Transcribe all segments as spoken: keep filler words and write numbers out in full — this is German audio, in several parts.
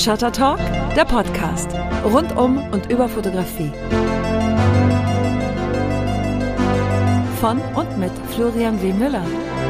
Shutter Talk, der Podcast rund um und über Fotografie. Von und mit Florian W. Müller.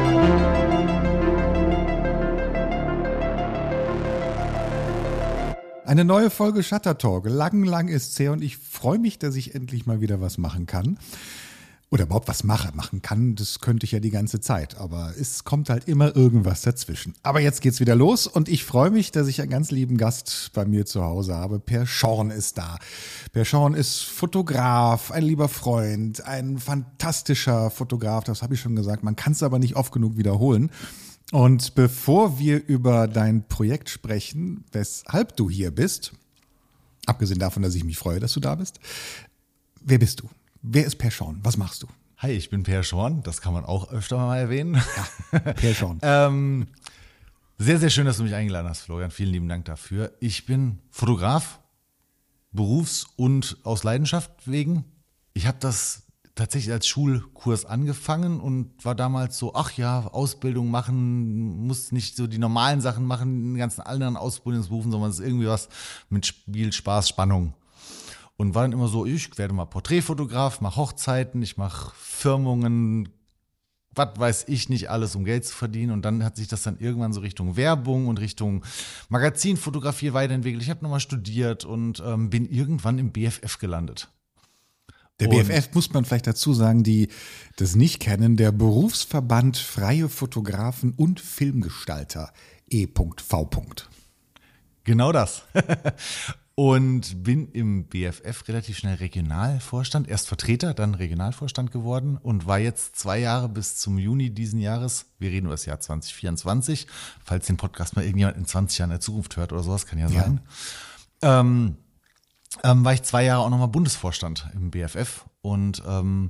Eine neue Folge Shutter Talk. Lang, lang ist's her und ich freue mich, dass ich endlich mal wieder was machen kann. Oder überhaupt was mache. Machen kann, das könnte ich ja die ganze Zeit. Aber es kommt halt immer irgendwas dazwischen. Aber jetzt geht's wieder los und ich freue mich, dass ich einen ganz lieben Gast bei mir zu Hause habe. Per Schorn ist da. Per Schorn ist Fotograf, ein lieber Freund, ein fantastischer Fotograf. Das habe ich schon gesagt. Man kann es aber nicht oft genug wiederholen. Und bevor wir über dein Projekt sprechen, weshalb du hier bist, abgesehen davon, dass ich mich freue, dass du da bist, wer bist du? Wer ist Per Schorn? Was machst du? Hi, ich bin Per Schorn. Das kann man auch öfter mal erwähnen. Ja, Per Schorn. ähm, sehr, sehr schön, dass du mich eingeladen hast, Florian. Vielen lieben Dank dafür. Ich bin Fotograf, berufs- und aus Leidenschaft wegen. Ich habe das tatsächlich als Schulkurs angefangen und war damals so, ach ja, Ausbildung machen, muss nicht so die normalen Sachen machen, die ganzen anderen Ausbildungsberufen, sondern es ist irgendwie was mit Spiel, Spaß, Spannung. Und war dann immer so, ich werde mal Porträtfotograf, mache Hochzeiten, ich mache Firmungen, was weiß ich nicht alles, um Geld zu verdienen. Und dann hat sich das dann irgendwann so Richtung Werbung und Richtung Magazinfotografie weiterentwickelt. Ich habe nochmal studiert und ähm, bin irgendwann im B F F gelandet. Der B F F, muss man vielleicht dazu sagen, die das nicht kennen, der Berufsverband Freie Fotografen und Filmgestalter, E V. Genau das. Und bin im B F F relativ schnell Regionalvorstand, erst Vertreter, dann Regionalvorstand geworden und war jetzt zwei Jahre bis zum Juni diesen Jahres, wir reden über das Jahr zwanzig vierundzwanzig, falls den Podcast mal irgendjemand in zwanzig Jahren in der Zukunft hört oder sowas, kann ja sein. Ja. Ähm, ähm, war ich zwei Jahre auch nochmal Bundesvorstand im B F F und ähm,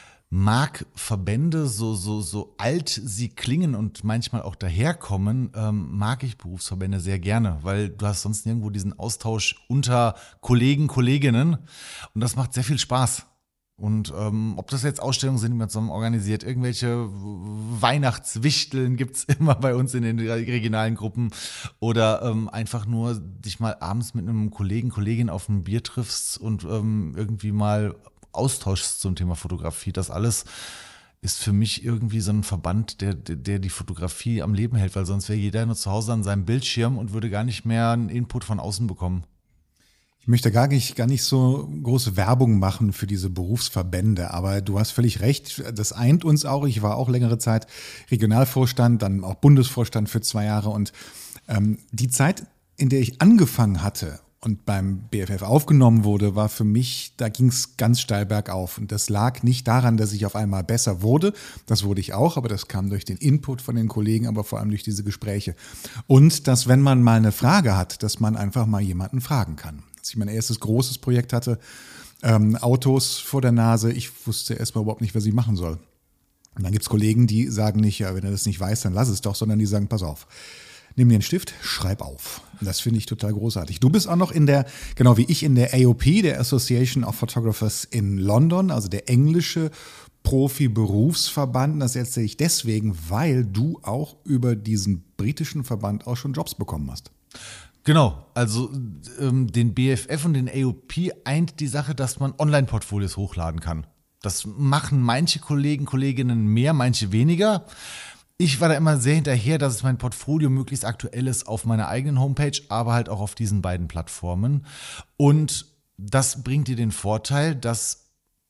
mag Verbände, so, so, so alt sie klingen und manchmal auch daherkommen, ähm, mag ich Berufsverbände sehr gerne, weil du hast sonst nirgendwo diesen Austausch unter Kollegen, Kolleginnen und das macht sehr viel Spaß. Und ähm, ob das jetzt Ausstellungen sind, die man zusammen organisiert, irgendwelche Weihnachtswichteln gibt's immer bei uns in den regionalen Gruppen oder ähm, einfach nur dich mal abends mit einem Kollegen, Kollegin auf ein Bier triffst und ähm, irgendwie mal austauschst zum Thema Fotografie. Das alles ist für mich irgendwie so ein Verband, der, der, der die Fotografie am Leben hält, weil sonst wäre jeder nur zu Hause an seinem Bildschirm und würde gar nicht mehr einen Input von außen bekommen. Ich möchte gar nicht, gar nicht so große Werbung machen für diese Berufsverbände, aber du hast völlig recht, das eint uns auch. Ich war auch längere Zeit Regionalvorstand, dann auch Bundesvorstand für zwei Jahre und ähm, die Zeit, in der ich angefangen hatte und beim B F F aufgenommen wurde, war für mich, da ging es ganz steil bergauf. Und das lag nicht daran, dass ich auf einmal besser wurde. Das wurde ich auch, aber das kam durch den Input von den Kollegen, aber vor allem durch diese Gespräche. Und dass, wenn man mal eine Frage hat, dass man einfach mal jemanden fragen kann. Als ich mein erstes großes Projekt hatte, ähm, Autos vor der Nase, ich wusste erstmal überhaupt nicht, was ich machen soll. Und dann gibt's Kollegen, die sagen nicht, ja, wenn er das nicht weiß, dann lass es doch, sondern die sagen, pass auf. Nimm dir einen Stift, schreib auf. Das finde ich total großartig. Du bist auch noch in der, genau wie ich, in der A O P, der Association of Photographers in London, also der englische Profi-Berufsverband. Das erzähle ich deswegen, weil du auch über diesen britischen Verband auch schon Jobs bekommen hast. Genau, also ähm, den B F F und den A O P eint die Sache, dass man Online-Portfolios hochladen kann. Das machen manche Kollegen, Kolleginnen mehr, manche weniger. Ich war da immer sehr hinterher, dass es mein Portfolio möglichst aktuell ist auf meiner eigenen Homepage, aber halt auch auf diesen beiden Plattformen. Und das bringt dir den Vorteil, dass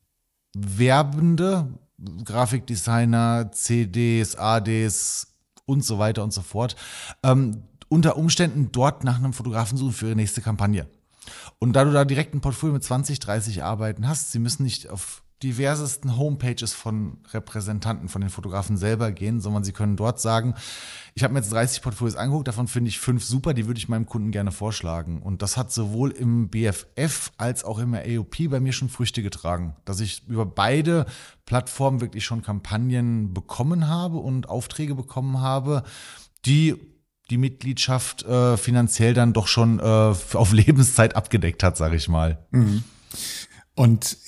Werbende, Grafikdesigner, C Ds, A Ds und so weiter und so fort, ähm, unter Umständen dort nach einem Fotografen suchen für ihre nächste Kampagne. Und da du da direkt ein Portfolio mit zwanzig, dreißig Arbeiten hast, sie müssen nicht auf diversesten Homepages von Repräsentanten, von den Fotografen selber gehen, sondern sie können dort sagen, ich habe mir jetzt dreißig Portfolios angeguckt, davon finde ich fünf super, die würde ich meinem Kunden gerne vorschlagen. Und das hat sowohl im B F F als auch im A O P bei mir schon Früchte getragen, dass ich über beide Plattformen wirklich schon Kampagnen bekommen habe und Aufträge bekommen habe, die die Mitgliedschaft äh, finanziell dann doch schon äh, auf Lebenszeit abgedeckt hat, sage ich mal. Mhm. Und ich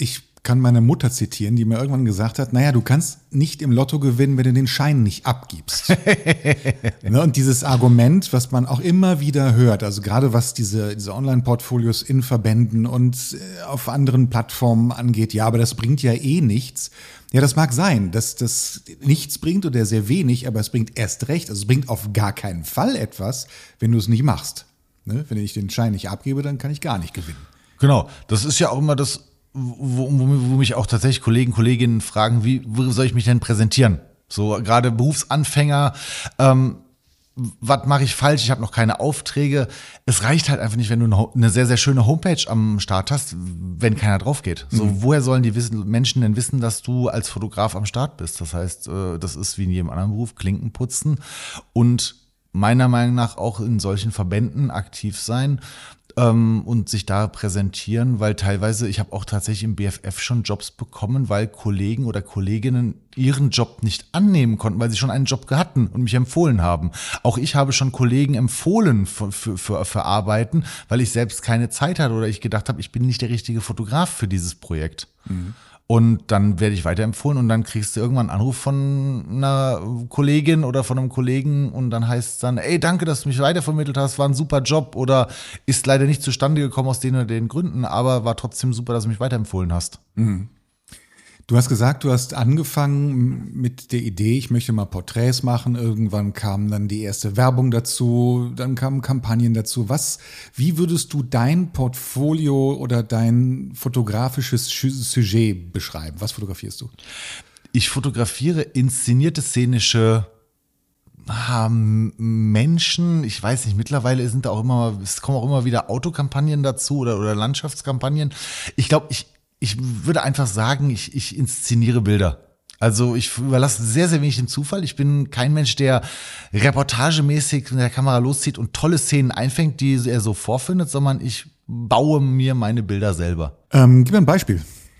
kann meine Mutter zitieren, die mir irgendwann gesagt hat, naja, du kannst nicht im Lotto gewinnen, wenn du den Schein nicht abgibst. Ne, und dieses Argument, was man auch immer wieder hört, also gerade was diese, diese Online-Portfolios in Verbänden und auf anderen Plattformen angeht, ja, aber das bringt ja eh nichts. Ja, das mag sein, dass das nichts bringt oder sehr wenig, aber es bringt erst recht, also es bringt auf gar keinen Fall etwas, wenn du es nicht machst. Ne? Wenn ich den Schein nicht abgebe, dann kann ich gar nicht gewinnen. Genau, das ist ja auch immer das, wo, wo, wo mich auch tatsächlich Kollegen, Kolleginnen fragen, wie wo soll ich mich denn präsentieren? So gerade Berufsanfänger, ähm, was mache ich falsch? Ich habe noch keine Aufträge. Es reicht halt einfach nicht, wenn du eine sehr, sehr schöne Homepage am Start hast, wenn keiner drauf geht. So, mhm. Woher sollen die wissen, Menschen denn wissen, dass du als Fotograf am Start bist? Das heißt, das ist wie in jedem anderen Beruf, Klinken putzen und meiner Meinung nach auch in solchen Verbänden aktiv sein ähm, und sich da präsentieren, weil teilweise, ich habe auch tatsächlich im B F F schon Jobs bekommen, weil Kollegen oder Kolleginnen ihren Job nicht annehmen konnten, weil sie schon einen Job hatten und mich empfohlen haben. Auch ich habe schon Kollegen empfohlen für, für, für, für Arbeiten, weil ich selbst keine Zeit hatte oder ich gedacht habe, ich bin nicht der richtige Fotograf für dieses Projekt. Mhm. Und dann werde ich weiterempfohlen und dann kriegst du irgendwann einen Anruf von einer Kollegin oder von einem Kollegen und dann heißt es dann, ey, danke, dass du mich weitervermittelt hast, war ein super Job oder ist leider nicht zustande gekommen aus den oder den Gründen, aber war trotzdem super, dass du mich weiterempfohlen hast. Mhm. Du hast gesagt, du hast angefangen mit der Idee, ich möchte mal Porträts machen. Irgendwann kam dann die erste Werbung dazu, dann kamen Kampagnen dazu. Was, wie würdest du dein Portfolio oder dein fotografisches Sujet beschreiben? Was fotografierst du? Ich fotografiere inszenierte szenische Menschen, ich weiß nicht, mittlerweile sind da auch immer, es kommen auch immer wieder Autokampagnen dazu oder, oder Landschaftskampagnen. Ich glaube, ich Ich würde einfach sagen, ich, ich inszeniere Bilder. Also ich überlasse sehr, sehr wenig dem Zufall. Ich bin kein Mensch, der reportagemäßig mit der Kamera loszieht und tolle Szenen einfängt, die er so vorfindet, sondern ich baue mir meine Bilder selber. Ähm, gib mir ein Beispiel.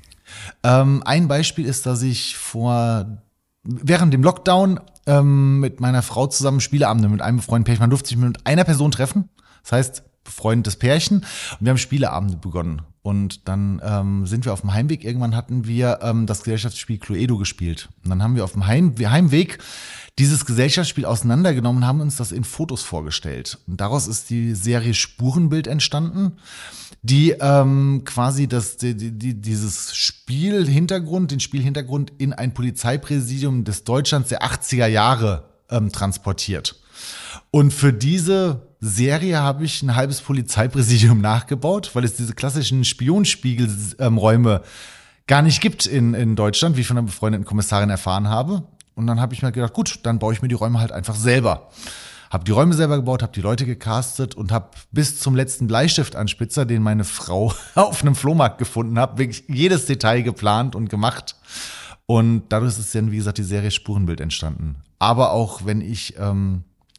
Ähm, ein Beispiel ist, dass ich vor während dem Lockdown ähm, mit meiner Frau zusammen Spieleabende mit einem befreundeten Pärchen, man durfte sich mit einer Person treffen. Das heißt, befreundetes Pärchen. Und wir haben Spieleabende begonnen. Und dann ähm, sind wir auf dem Heimweg, irgendwann hatten wir ähm, das Gesellschaftsspiel Cluedo gespielt. Und dann haben wir auf dem Heim- Heimweg dieses Gesellschaftsspiel auseinandergenommen und haben uns das in Fotos vorgestellt. Und daraus ist die Serie Spurenbild entstanden, die ähm, quasi das, die, die, dieses Spielhintergrund, den Spielhintergrund in ein Polizeipräsidium des Deutschlands der achtziger Jahre ähm, transportiert. Und für diese Serie habe ich ein halbes Polizeipräsidium nachgebaut, weil es diese klassischen Spionspiegelräume gar nicht gibt in, in Deutschland, wie ich von einer befreundeten Kommissarin erfahren habe. Und dann habe ich mir gedacht, gut, dann baue ich mir die Räume halt einfach selber. Habe die Räume selber gebaut, habe die Leute gecastet und habe bis zum letzten Bleistiftanspitzer, den meine Frau auf einem Flohmarkt gefunden hat, wirklich jedes Detail geplant und gemacht. Und dadurch ist dann, wie gesagt, die Serie Spurenbild entstanden. Aber auch wenn ich ähm,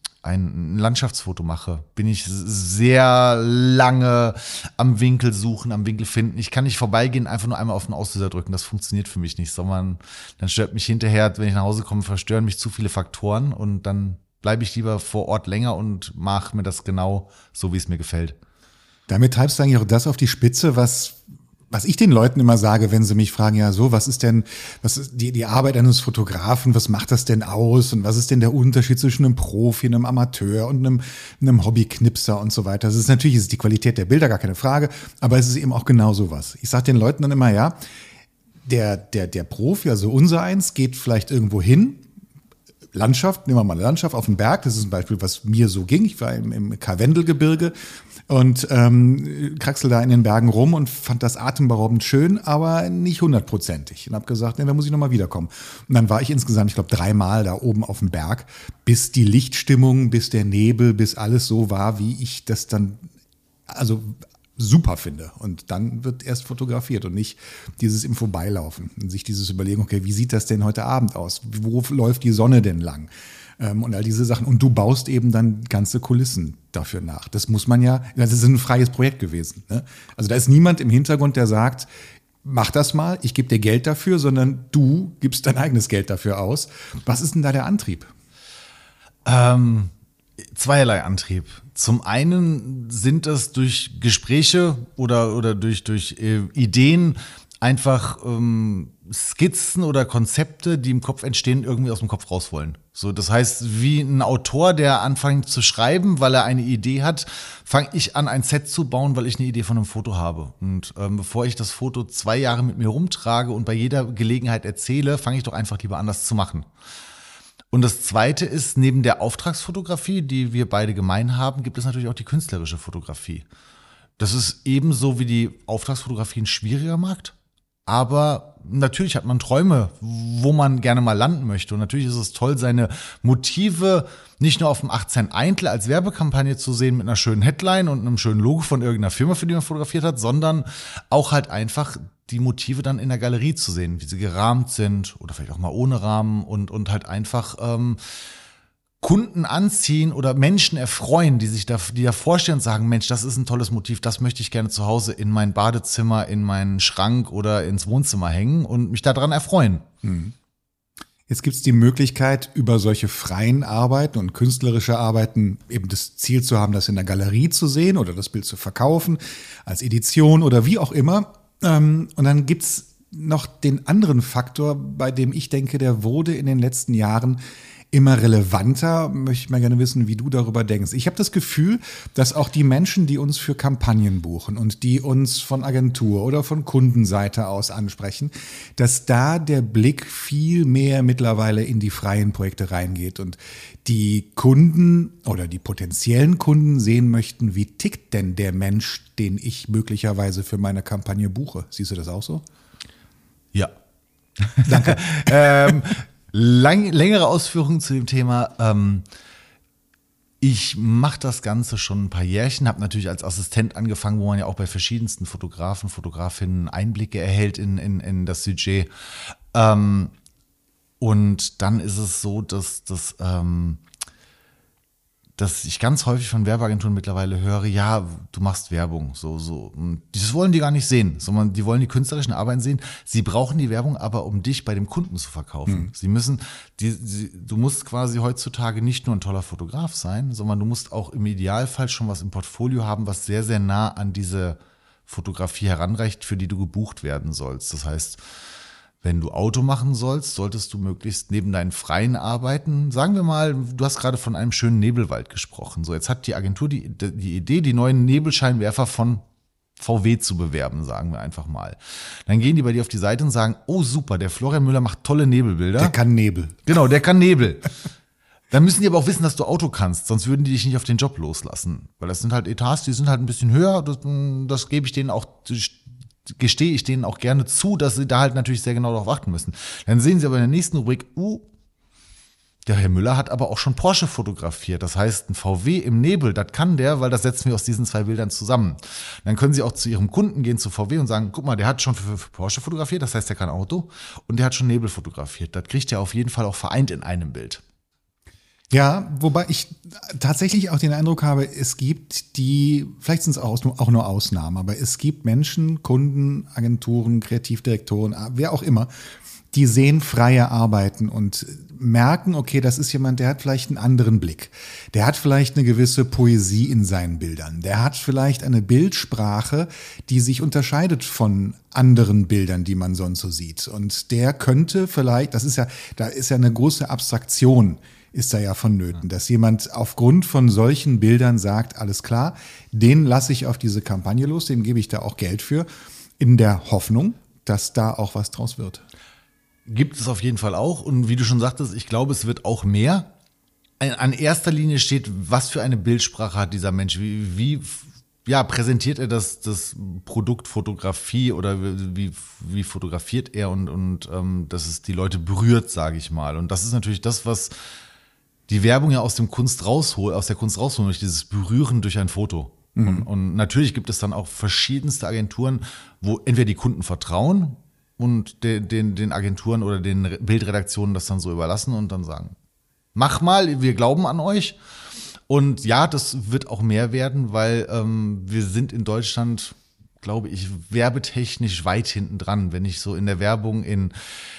ein Landschaftsfoto mache, bin ich sehr lange am Winkel suchen, am Winkel finden. Ich kann nicht vorbeigehen, einfach nur einmal auf den Auslöser drücken. Das funktioniert für mich nicht, sondern dann stört mich hinterher, wenn ich nach Hause komme, verstören mich zu viele Faktoren und dann bleibe ich lieber vor Ort länger und mache mir das genau so, wie es mir gefällt. Damit treibst du eigentlich auch das auf die Spitze, was was ich den Leuten immer sage, wenn sie mich fragen, ja so, was ist denn, was ist die, die Arbeit eines Fotografen, was macht das denn aus und was ist denn der Unterschied zwischen einem Profi, einem Amateur und einem, einem Hobbyknipser und so weiter. Das ist natürlich, ist die Qualität der Bilder, gar keine Frage, aber es ist eben auch genau sowas. Ich sage den Leuten dann immer, ja, der, der, der Profi, also unser eins, geht vielleicht irgendwo hin, Landschaft, nehmen wir mal eine Landschaft auf dem Berg, das ist ein Beispiel, was mir so ging. Ich war im, im Karwendelgebirge und ähm, kraxel da in den Bergen rum und fand das atemberaubend schön, aber nicht hundertprozentig. Und habe gesagt, nee, da muss ich nochmal wiederkommen. Und dann war ich insgesamt, ich glaube, dreimal da oben auf dem Berg, bis die Lichtstimmung, bis der Nebel, bis alles so war, wie ich das dann, also super finde. Und dann wird erst fotografiert und nicht dieses im Vorbeilaufen und sich dieses Überlegen, okay, wie sieht das denn heute Abend aus? Wo läuft die Sonne denn lang? Ähm, und all diese Sachen. Und du baust eben dann ganze Kulissen dafür nach. Das muss man ja, das ist ein freies Projekt gewesen. Ne? Also da ist niemand im Hintergrund, der sagt, mach das mal, ich gebe dir Geld dafür, sondern du gibst dein eigenes Geld dafür aus. Was ist denn da der Antrieb? Ähm, zweierlei Antrieb. Zum einen sind es durch Gespräche oder, oder durch, durch äh, Ideen einfach ähm, Skizzen oder Konzepte, die im Kopf entstehen, irgendwie aus dem Kopf raus wollen. So, das heißt, wie ein Autor, der anfängt zu schreiben, weil er eine Idee hat, fange ich an, ein Set zu bauen, weil ich eine Idee von einem Foto habe. Und ähm, bevor ich das Foto zwei Jahre mit mir rumtrage und bei jeder Gelegenheit erzähle, fange ich doch einfach lieber an, das zu machen. Und das Zweite ist, neben der Auftragsfotografie, die wir beide gemein haben, gibt es natürlich auch die künstlerische Fotografie. Das ist ebenso wie die Auftragsfotografie ein schwieriger Markt. Aber natürlich hat man Träume, wo man gerne mal landen möchte. Und natürlich ist es toll, seine Motive nicht nur auf dem achtzehn Eintel als Werbekampagne zu sehen mit einer schönen Headline und einem schönen Logo von irgendeiner Firma, für die man fotografiert hat, sondern auch halt einfach die Motive dann in der Galerie zu sehen, wie sie gerahmt sind oder vielleicht auch mal ohne Rahmen und, und halt einfach ähm, Kunden anziehen oder Menschen erfreuen, die sich da, die da vorstellen und sagen, Mensch, das ist ein tolles Motiv, das möchte ich gerne zu Hause in mein Badezimmer, in meinen Schrank oder ins Wohnzimmer hängen und mich daran erfreuen. Jetzt gibt es die Möglichkeit, über solche freien Arbeiten und künstlerische Arbeiten eben das Ziel zu haben, das in der Galerie zu sehen oder das Bild zu verkaufen, als Edition oder wie auch immer. Und dann gibt's noch den anderen Faktor, bei dem ich denke, der wurde in den letzten Jahren immer relevanter. Möchte ich mal gerne wissen, wie du darüber denkst. Ich habe das Gefühl, dass auch die Menschen, die uns für Kampagnen buchen und die uns von Agentur oder von Kundenseite aus ansprechen, dass da der Blick viel mehr mittlerweile in die freien Projekte reingeht und die Kunden oder die potenziellen Kunden sehen möchten, wie tickt denn der Mensch, den ich möglicherweise für meine Kampagne buche. Siehst du das auch so? Ja. Danke. ähm, lang, längere Ausführungen zu dem Thema. Ähm, ich mache das Ganze schon ein paar Jährchen, habe natürlich als Assistent angefangen, wo man ja auch bei verschiedensten Fotografen, Fotografinnen Einblicke erhält in, in, in das Sujet. Ähm, und dann ist es so, dass, dass, ähm, dass ich ganz häufig von Werbeagenturen mittlerweile höre, ja, du machst Werbung, so, so. Und das wollen die gar nicht sehen, sondern die wollen die künstlerischen Arbeiten sehen. Sie brauchen die Werbung aber, um dich bei dem Kunden zu verkaufen. Mhm. Sie müssen, die, sie, du musst quasi heutzutage nicht nur ein toller Fotograf sein, sondern du musst auch im Idealfall schon was im Portfolio haben, was sehr, sehr nah an diese Fotografie heranreicht, für die du gebucht werden sollst. Das heißt, wenn du Auto machen sollst, solltest du möglichst neben deinen freien Arbeiten, sagen wir mal, du hast gerade von einem schönen Nebelwald gesprochen. So, jetzt hat die Agentur die, die Idee, die neuen Nebelscheinwerfer von V W zu bewerben, sagen wir einfach mal. Dann gehen die bei dir auf die Seite und sagen, oh super, der Florian Müller macht tolle Nebelbilder. Der kann Nebel. Genau, der kann Nebel. Dann müssen die aber auch wissen, dass du Auto kannst, sonst würden die dich nicht auf den Job loslassen. Weil das sind halt Etats, die sind halt ein bisschen höher, das, das gebe ich denen auch, gestehe ich denen auch gerne zu, dass sie da halt natürlich sehr genau darauf achten müssen. Dann sehen sie aber in der nächsten Rubrik, uh, der Herr Müller hat aber auch schon Porsche fotografiert. Das heißt, ein V W im Nebel, das kann der, weil das setzen wir aus diesen zwei Bildern zusammen. Dann können sie auch zu ihrem Kunden gehen, zu V W und sagen, guck mal, der hat schon für, für Porsche fotografiert, das heißt, der kann Auto und der hat schon Nebel fotografiert. Das kriegt er auf jeden Fall auch vereint in einem Bild. Ja, wobei ich tatsächlich auch den Eindruck habe, es gibt die, vielleicht sind es auch, auch nur Ausnahmen, aber es gibt Menschen, Kunden, Agenturen, Kreativdirektoren, wer auch immer, die sehen freie Arbeiten und merken, okay, das ist jemand, der hat vielleicht einen anderen Blick. Der hat vielleicht eine gewisse Poesie in seinen Bildern. Der hat vielleicht eine Bildsprache, die sich unterscheidet von anderen Bildern, die man sonst so sieht. Und der könnte vielleicht, das ist ja, da ist ja eine große Abstraktion, ist da ja vonnöten, dass jemand aufgrund von solchen Bildern sagt, alles klar, den lasse ich auf diese Kampagne los, dem gebe ich da auch Geld für, in der Hoffnung, dass da auch was draus wird. Gibt es auf jeden Fall auch. Und wie du schon sagtest, ich glaube, es wird auch mehr. An erster Linie steht, was für eine Bildsprache hat dieser Mensch? Wie, wie ja, präsentiert er das, das Produkt Fotografie oder wie, wie fotografiert er und, und ähm, dass es die Leute berührt, sage ich mal. Und das ist natürlich das, was die Werbung ja aus dem Kunst rausholt, aus der Kunst rausholt, durch dieses Berühren durch ein Foto. Mhm. Und, und natürlich gibt es dann auch verschiedenste Agenturen, wo entweder die Kunden vertrauen und den, den, den Agenturen oder den Bildredaktionen das dann so überlassen und dann sagen, mach mal, wir glauben an euch. Und ja, das wird auch mehr werden, weil ähm, wir sind in Deutschland, glaube ich, werbetechnisch weit hinten dran. Wenn ich so in der Werbung in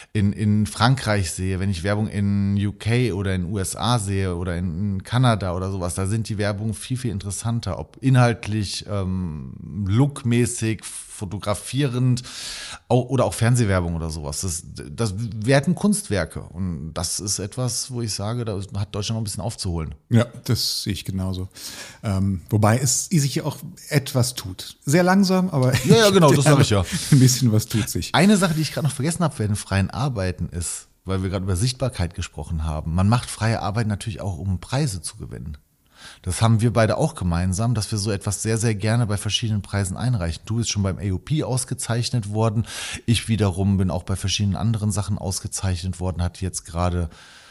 in, in Frankreich sehe, wenn ich Werbung in U K oder in U S A sehe oder in Kanada oder sowas, da sind die Werbungen viel, viel interessanter, ob inhaltlich, ähm, lookmäßig, fotografierend auch, oder auch Fernsehwerbung oder sowas. Das, das werden Kunstwerke und das ist etwas, wo ich sage, da hat Deutschland noch ein bisschen aufzuholen. Ja, das sehe ich genauso. Ähm, wobei es sich auch etwas tut. Sehr langsam, aber ja, ja genau, das sage ich ja. Ein bisschen was tut sich. Eine Sache, die ich gerade noch vergessen habe während freien Arbeiten ist, weil wir gerade über Sichtbarkeit gesprochen haben. Man macht freie Arbeit natürlich auch, um Preise zu gewinnen. Das haben wir beide auch gemeinsam, dass wir so etwas sehr, sehr gerne bei verschiedenen Preisen einreichen. Du bist schon beim A O P ausgezeichnet worden. Ich wiederum bin auch bei verschiedenen anderen Sachen ausgezeichnet worden. Hatte jetzt gerade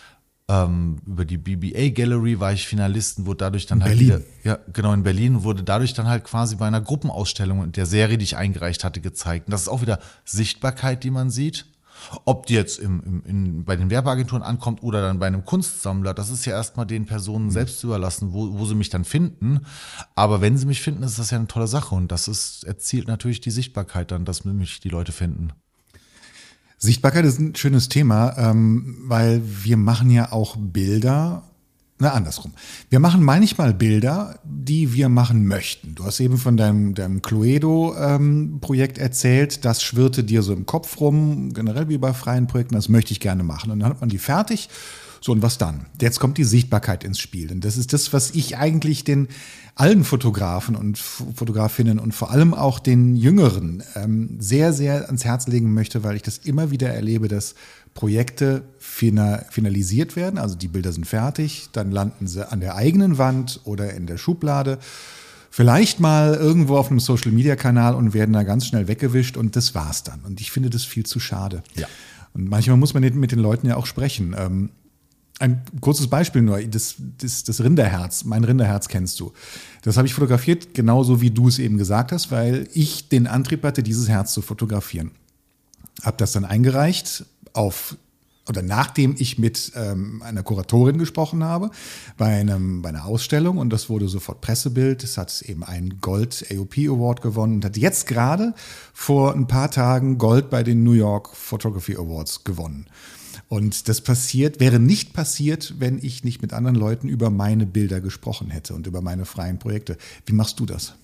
ähm, über die B B A Gallery war ich Finalisten, wurde dadurch dann in halt Berlin. wieder, ja genau in Berlin, wurde dadurch dann halt quasi bei einer Gruppenausstellung und der Serie, die ich eingereicht hatte, gezeigt. Und das ist auch wieder Sichtbarkeit, die man sieht. Ob die jetzt im, im, in, bei den Werbeagenturen ankommt oder dann bei einem Kunstsammler, das ist ja erstmal den Personen selbst überlassen, wo, wo sie mich dann finden. Aber wenn sie mich finden, ist das ja eine tolle Sache und das ist, erzielt natürlich die Sichtbarkeit dann, dass mich die Leute finden. Sichtbarkeit ist ein schönes Thema, ähm, weil wir machen ja auch Bilder. Na, andersrum. Wir machen manchmal Bilder, die wir machen möchten. Du hast eben von deinem, deinem Cluedo-Projekt ähm, erzählt, das schwirrte dir so im Kopf rum, generell wie bei freien Projekten, das möchte ich gerne machen. Und dann hat man die fertig. So, und was dann? Jetzt kommt die Sichtbarkeit ins Spiel. Und das ist das, was ich eigentlich den allen Fotografen und Fotografinnen und vor allem auch den Jüngeren ähm, sehr, sehr ans Herz legen möchte, weil ich das immer wieder erlebe, dass Projekte finalisiert werden, also die Bilder sind fertig, dann landen sie an der eigenen Wand oder in der Schublade, vielleicht mal irgendwo auf einem Social-Media-Kanal und werden da ganz schnell weggewischt und das war's dann. Und ich finde das viel zu schade. Ja. Und manchmal muss man mit den Leuten ja auch sprechen. Ähm, ein kurzes Beispiel nur, das, das, das Rinderherz, mein Rinderherz kennst du. Das habe ich fotografiert, genauso wie du es eben gesagt hast, weil ich den Antrieb hatte, dieses Herz zu fotografieren. Habe das dann eingereicht auf oder nachdem ich mit ähm, einer Kuratorin gesprochen habe bei einem bei einer Ausstellung und das wurde sofort Pressebild. Es hat eben einen Gold A O P Award gewonnen und hat jetzt gerade vor ein paar Tagen Gold bei den New York Photography Awards gewonnen. Und das passiert, wäre nicht passiert, wenn ich nicht mit anderen Leuten über meine Bilder gesprochen hätte und über meine freien Projekte. Wie machst du das?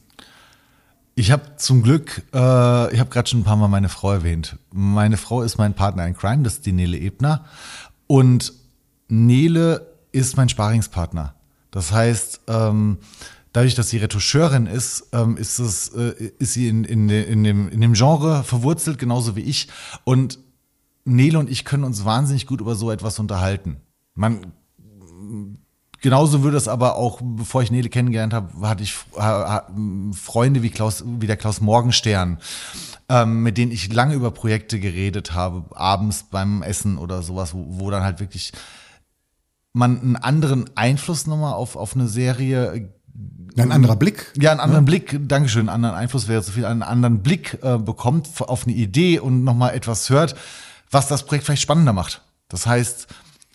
Ich habe zum Glück, äh, ich habe gerade schon ein paar Mal meine Frau erwähnt. Meine Frau ist mein Partner in Crime, das ist die Nele Ebner. Und Nele ist mein Sparingspartner. Das heißt, ähm, dadurch, dass sie Retoucheurin ist, ähm, ist, es, äh, ist sie in, in, in, dem, in dem Genre verwurzelt, genauso wie ich. Und Nele und ich können uns wahnsinnig gut über so etwas unterhalten. Man Genauso würde es aber auch, bevor ich Nele kennengelernt habe, hatte ich Freunde wie Klaus, wie der Klaus Morgenstern, ähm, mit denen ich lange über Projekte geredet habe, abends beim Essen oder sowas, wo, wo dann halt wirklich man einen anderen Einfluss nochmal auf, auf eine Serie. Ein anderer Blick. Ja, einen anderen ja. Blick, Dankeschön, einen anderen Einfluss wäre zu viel, einen anderen Blick äh, bekommt auf eine Idee und nochmal etwas hört, was das Projekt vielleicht spannender macht. Das heißt,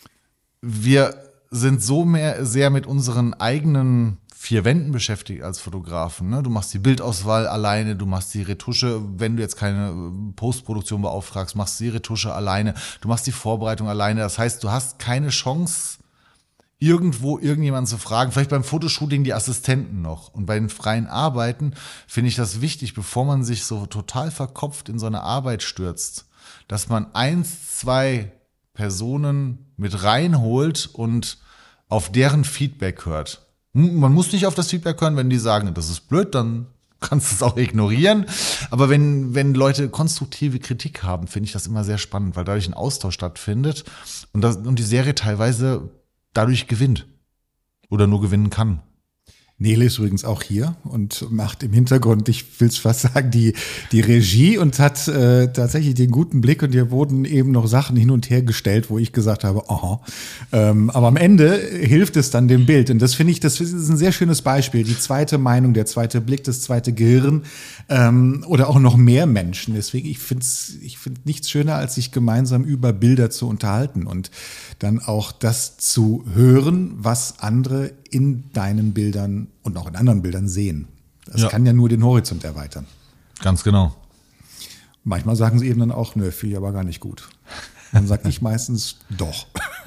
wir sind so mehr sehr mit unseren eigenen vier Wänden beschäftigt als Fotografen. Ne? Du machst die Bildauswahl alleine, du machst die Retusche, wenn du jetzt keine Postproduktion beauftragst, machst du die Retusche alleine, du machst die Vorbereitung alleine. Das heißt, du hast keine Chance, irgendwo irgendjemanden zu fragen, vielleicht beim Fotoshooting die Assistenten noch. Und bei den freien Arbeiten finde ich das wichtig, bevor man sich so total verkopft in so eine Arbeit stürzt, dass man eins, zwei Personen mit reinholt und auf deren Feedback hört. Man muss nicht auf das Feedback hören, wenn die sagen, das ist blöd, dann kannst du es auch ignorieren. Aber wenn, wenn Leute konstruktive Kritik haben, finde ich das immer sehr spannend, weil dadurch ein Austausch stattfindet und, das, und die Serie teilweise dadurch gewinnt oder nur gewinnen kann. Nele ist übrigens auch hier und macht im Hintergrund, ich will es fast sagen, die, die Regie und hat äh, tatsächlich den guten Blick und hier wurden eben noch Sachen hin und her gestellt, wo ich gesagt habe, aha. Ähm, aber am Ende hilft es dann dem Bild und das finde ich, das ist ein sehr schönes Beispiel. Die zweite Meinung, der zweite Blick, das zweite Gehirn ähm, oder auch noch mehr Menschen. Deswegen, ich finde ich finde nichts schöner, als sich gemeinsam über Bilder zu unterhalten und dann auch das zu hören, was andere in deinen Bildern und auch in anderen Bildern sehen. Das ja. kann ja nur den Horizont erweitern. Ganz genau. Manchmal sagen sie eben dann auch, nö, finde ich aber gar nicht gut. Dann sage ich meistens doch.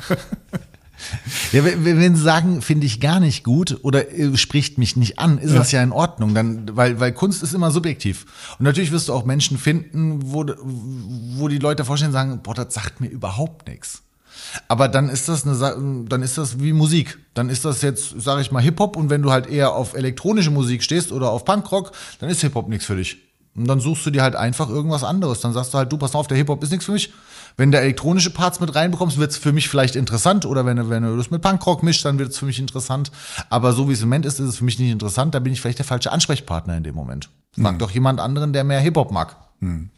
Ja, wenn, wenn sie sagen, finde ich gar nicht gut oder äh, spricht mich nicht an, ist ja. das ja in Ordnung, dann, weil, weil Kunst ist immer subjektiv. Und natürlich wirst du auch Menschen finden, wo, wo die Leute vorstellen, sagen, boah, das sagt mir überhaupt nichts. Aber dann ist das eine, dann ist das wie Musik. Dann ist das jetzt, sage ich mal, Hip-Hop, und wenn du halt eher auf elektronische Musik stehst oder auf Punkrock, dann ist Hip-Hop nichts für dich. Und dann suchst du dir halt einfach irgendwas anderes. Dann sagst du halt, du, pass auf, der Hip-Hop ist nichts für mich. Wenn du elektronische Parts mit reinbekommst, wird es für mich vielleicht interessant. Oder wenn du, wenn du das mit Punkrock mischst, dann wird es für mich interessant. Aber so wie es im Moment ist, ist es für mich nicht interessant. Da bin ich vielleicht der falsche Ansprechpartner in dem Moment. Frag hm. doch jemand anderen, der mehr Hip-Hop mag. Hm.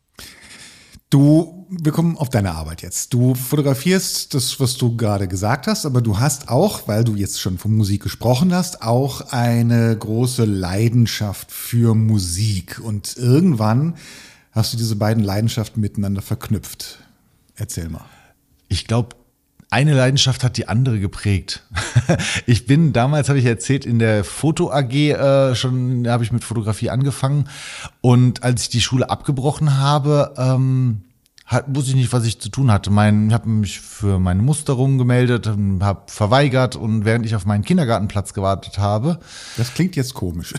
Du, wir kommen auf deine Arbeit jetzt. Du fotografierst das, was du gerade gesagt hast, aber du hast auch, weil du jetzt schon von Musik gesprochen hast, auch eine große Leidenschaft für Musik. Und irgendwann hast du diese beiden Leidenschaften miteinander verknüpft. Erzähl mal. Ich glaube, eine Leidenschaft hat die andere geprägt. Ich bin damals, habe ich erzählt, in der Foto-A G äh, schon, da habe ich mit Fotografie angefangen. Und als ich die Schule abgebrochen habe, ähm, hat, wusste ich nicht, was ich zu tun hatte. Mein, ich habe mich für meine Musterung gemeldet, habe verweigert, und während ich auf meinen Kindergartenplatz gewartet habe. Das klingt jetzt komisch.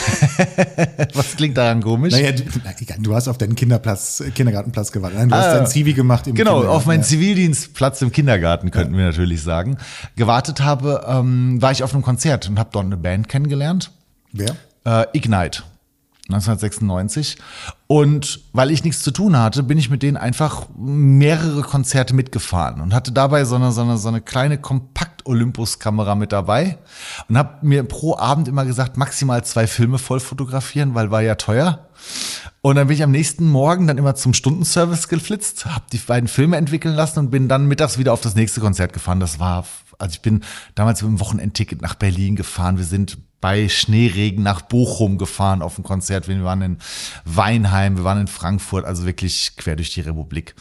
Was klingt daran komisch? Naja, du, du hast auf deinen Kinderplatz, Kindergartenplatz gewartet. Nein, du ah, hast deinen Zivi gemacht im Genau, Kindergarten. Auf meinen Zivildienstplatz im Kindergarten, könnten ja. wir natürlich sagen. Gewartet habe, ähm, war ich auf einem Konzert und habe dort eine Band kennengelernt. Wer? Äh, Ignite. neunzehnhundertsechsundneunzig. Und weil ich nichts zu tun hatte, bin ich mit denen einfach mehrere Konzerte mitgefahren und hatte dabei so eine, so eine, so eine kleine Kompakt-Olympus-Kamera mit dabei und habe mir pro Abend immer gesagt, maximal zwei Filme voll fotografieren, weil war ja teuer. Und dann bin ich am nächsten Morgen dann immer zum Stundenservice geflitzt, habe die beiden Filme entwickeln lassen und bin dann mittags wieder auf das nächste Konzert gefahren. Das war, also ich bin damals mit dem Wochenendticket nach Berlin gefahren. Wir sind bei Schneeregen nach Bochum gefahren auf ein Konzert. Wir waren in Weinheim, wir waren in Frankfurt, also wirklich quer durch die Republik.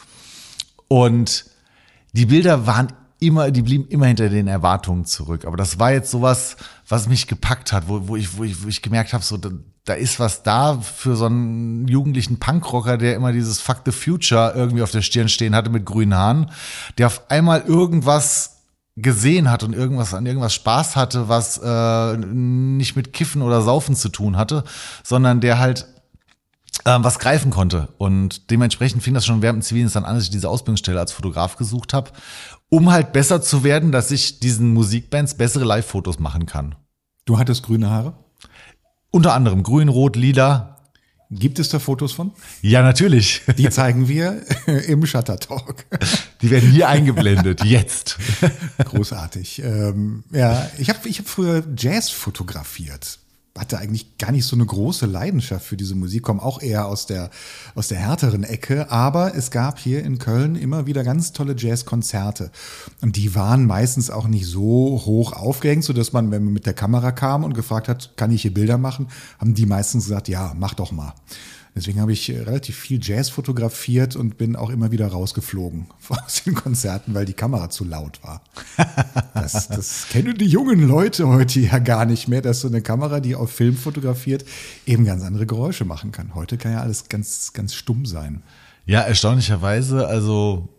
Und die Bilder waren immer, die blieben immer hinter den Erwartungen zurück. Aber das war jetzt sowas, was mich gepackt hat, wo, wo ich, wo ich, wo ich gemerkt habe, so, da, da ist was da für so einen jugendlichen Punkrocker, der immer dieses Fuck the Future irgendwie auf der Stirn stehen hatte mit grünen Haaren, der auf einmal irgendwas gesehen hat und irgendwas an irgendwas Spaß hatte, was äh, nicht mit Kiffen oder Saufen zu tun hatte, sondern der halt äh, was greifen konnte. Und dementsprechend fing das schon während dem Zivildienst dann an, dass ich diese Ausbildungsstelle als Fotograf gesucht habe, um halt besser zu werden, dass ich diesen Musikbands bessere Live-Fotos machen kann. Du hattest grüne Haare? Unter anderem grün, rot, lila. Gibt es da Fotos von? Ja, natürlich. Die zeigen wir im Shutter Talk. Die werden hier eingeblendet, jetzt. Großartig. Ähm, ja, ich habe ich hab früher Jazz fotografiert. Hatte eigentlich gar nicht so eine große Leidenschaft für diese Musik, komme auch eher aus der, aus der härteren Ecke. Aber es gab hier in Köln immer wieder ganz tolle Jazzkonzerte. Und die waren meistens auch nicht so hoch aufgehängt, sodass man, wenn man mit der Kamera kam und gefragt hat, kann ich hier Bilder machen, haben die meistens gesagt, ja, mach doch mal. Deswegen habe ich relativ viel Jazz fotografiert und bin auch immer wieder rausgeflogen aus den Konzerten, weil die Kamera zu laut war. Das, das kennen die jungen Leute heute ja gar nicht mehr, dass so eine Kamera, die auf Film fotografiert, eben ganz andere Geräusche machen kann. Heute kann ja alles ganz, ganz stumm sein. Ja, erstaunlicherweise, also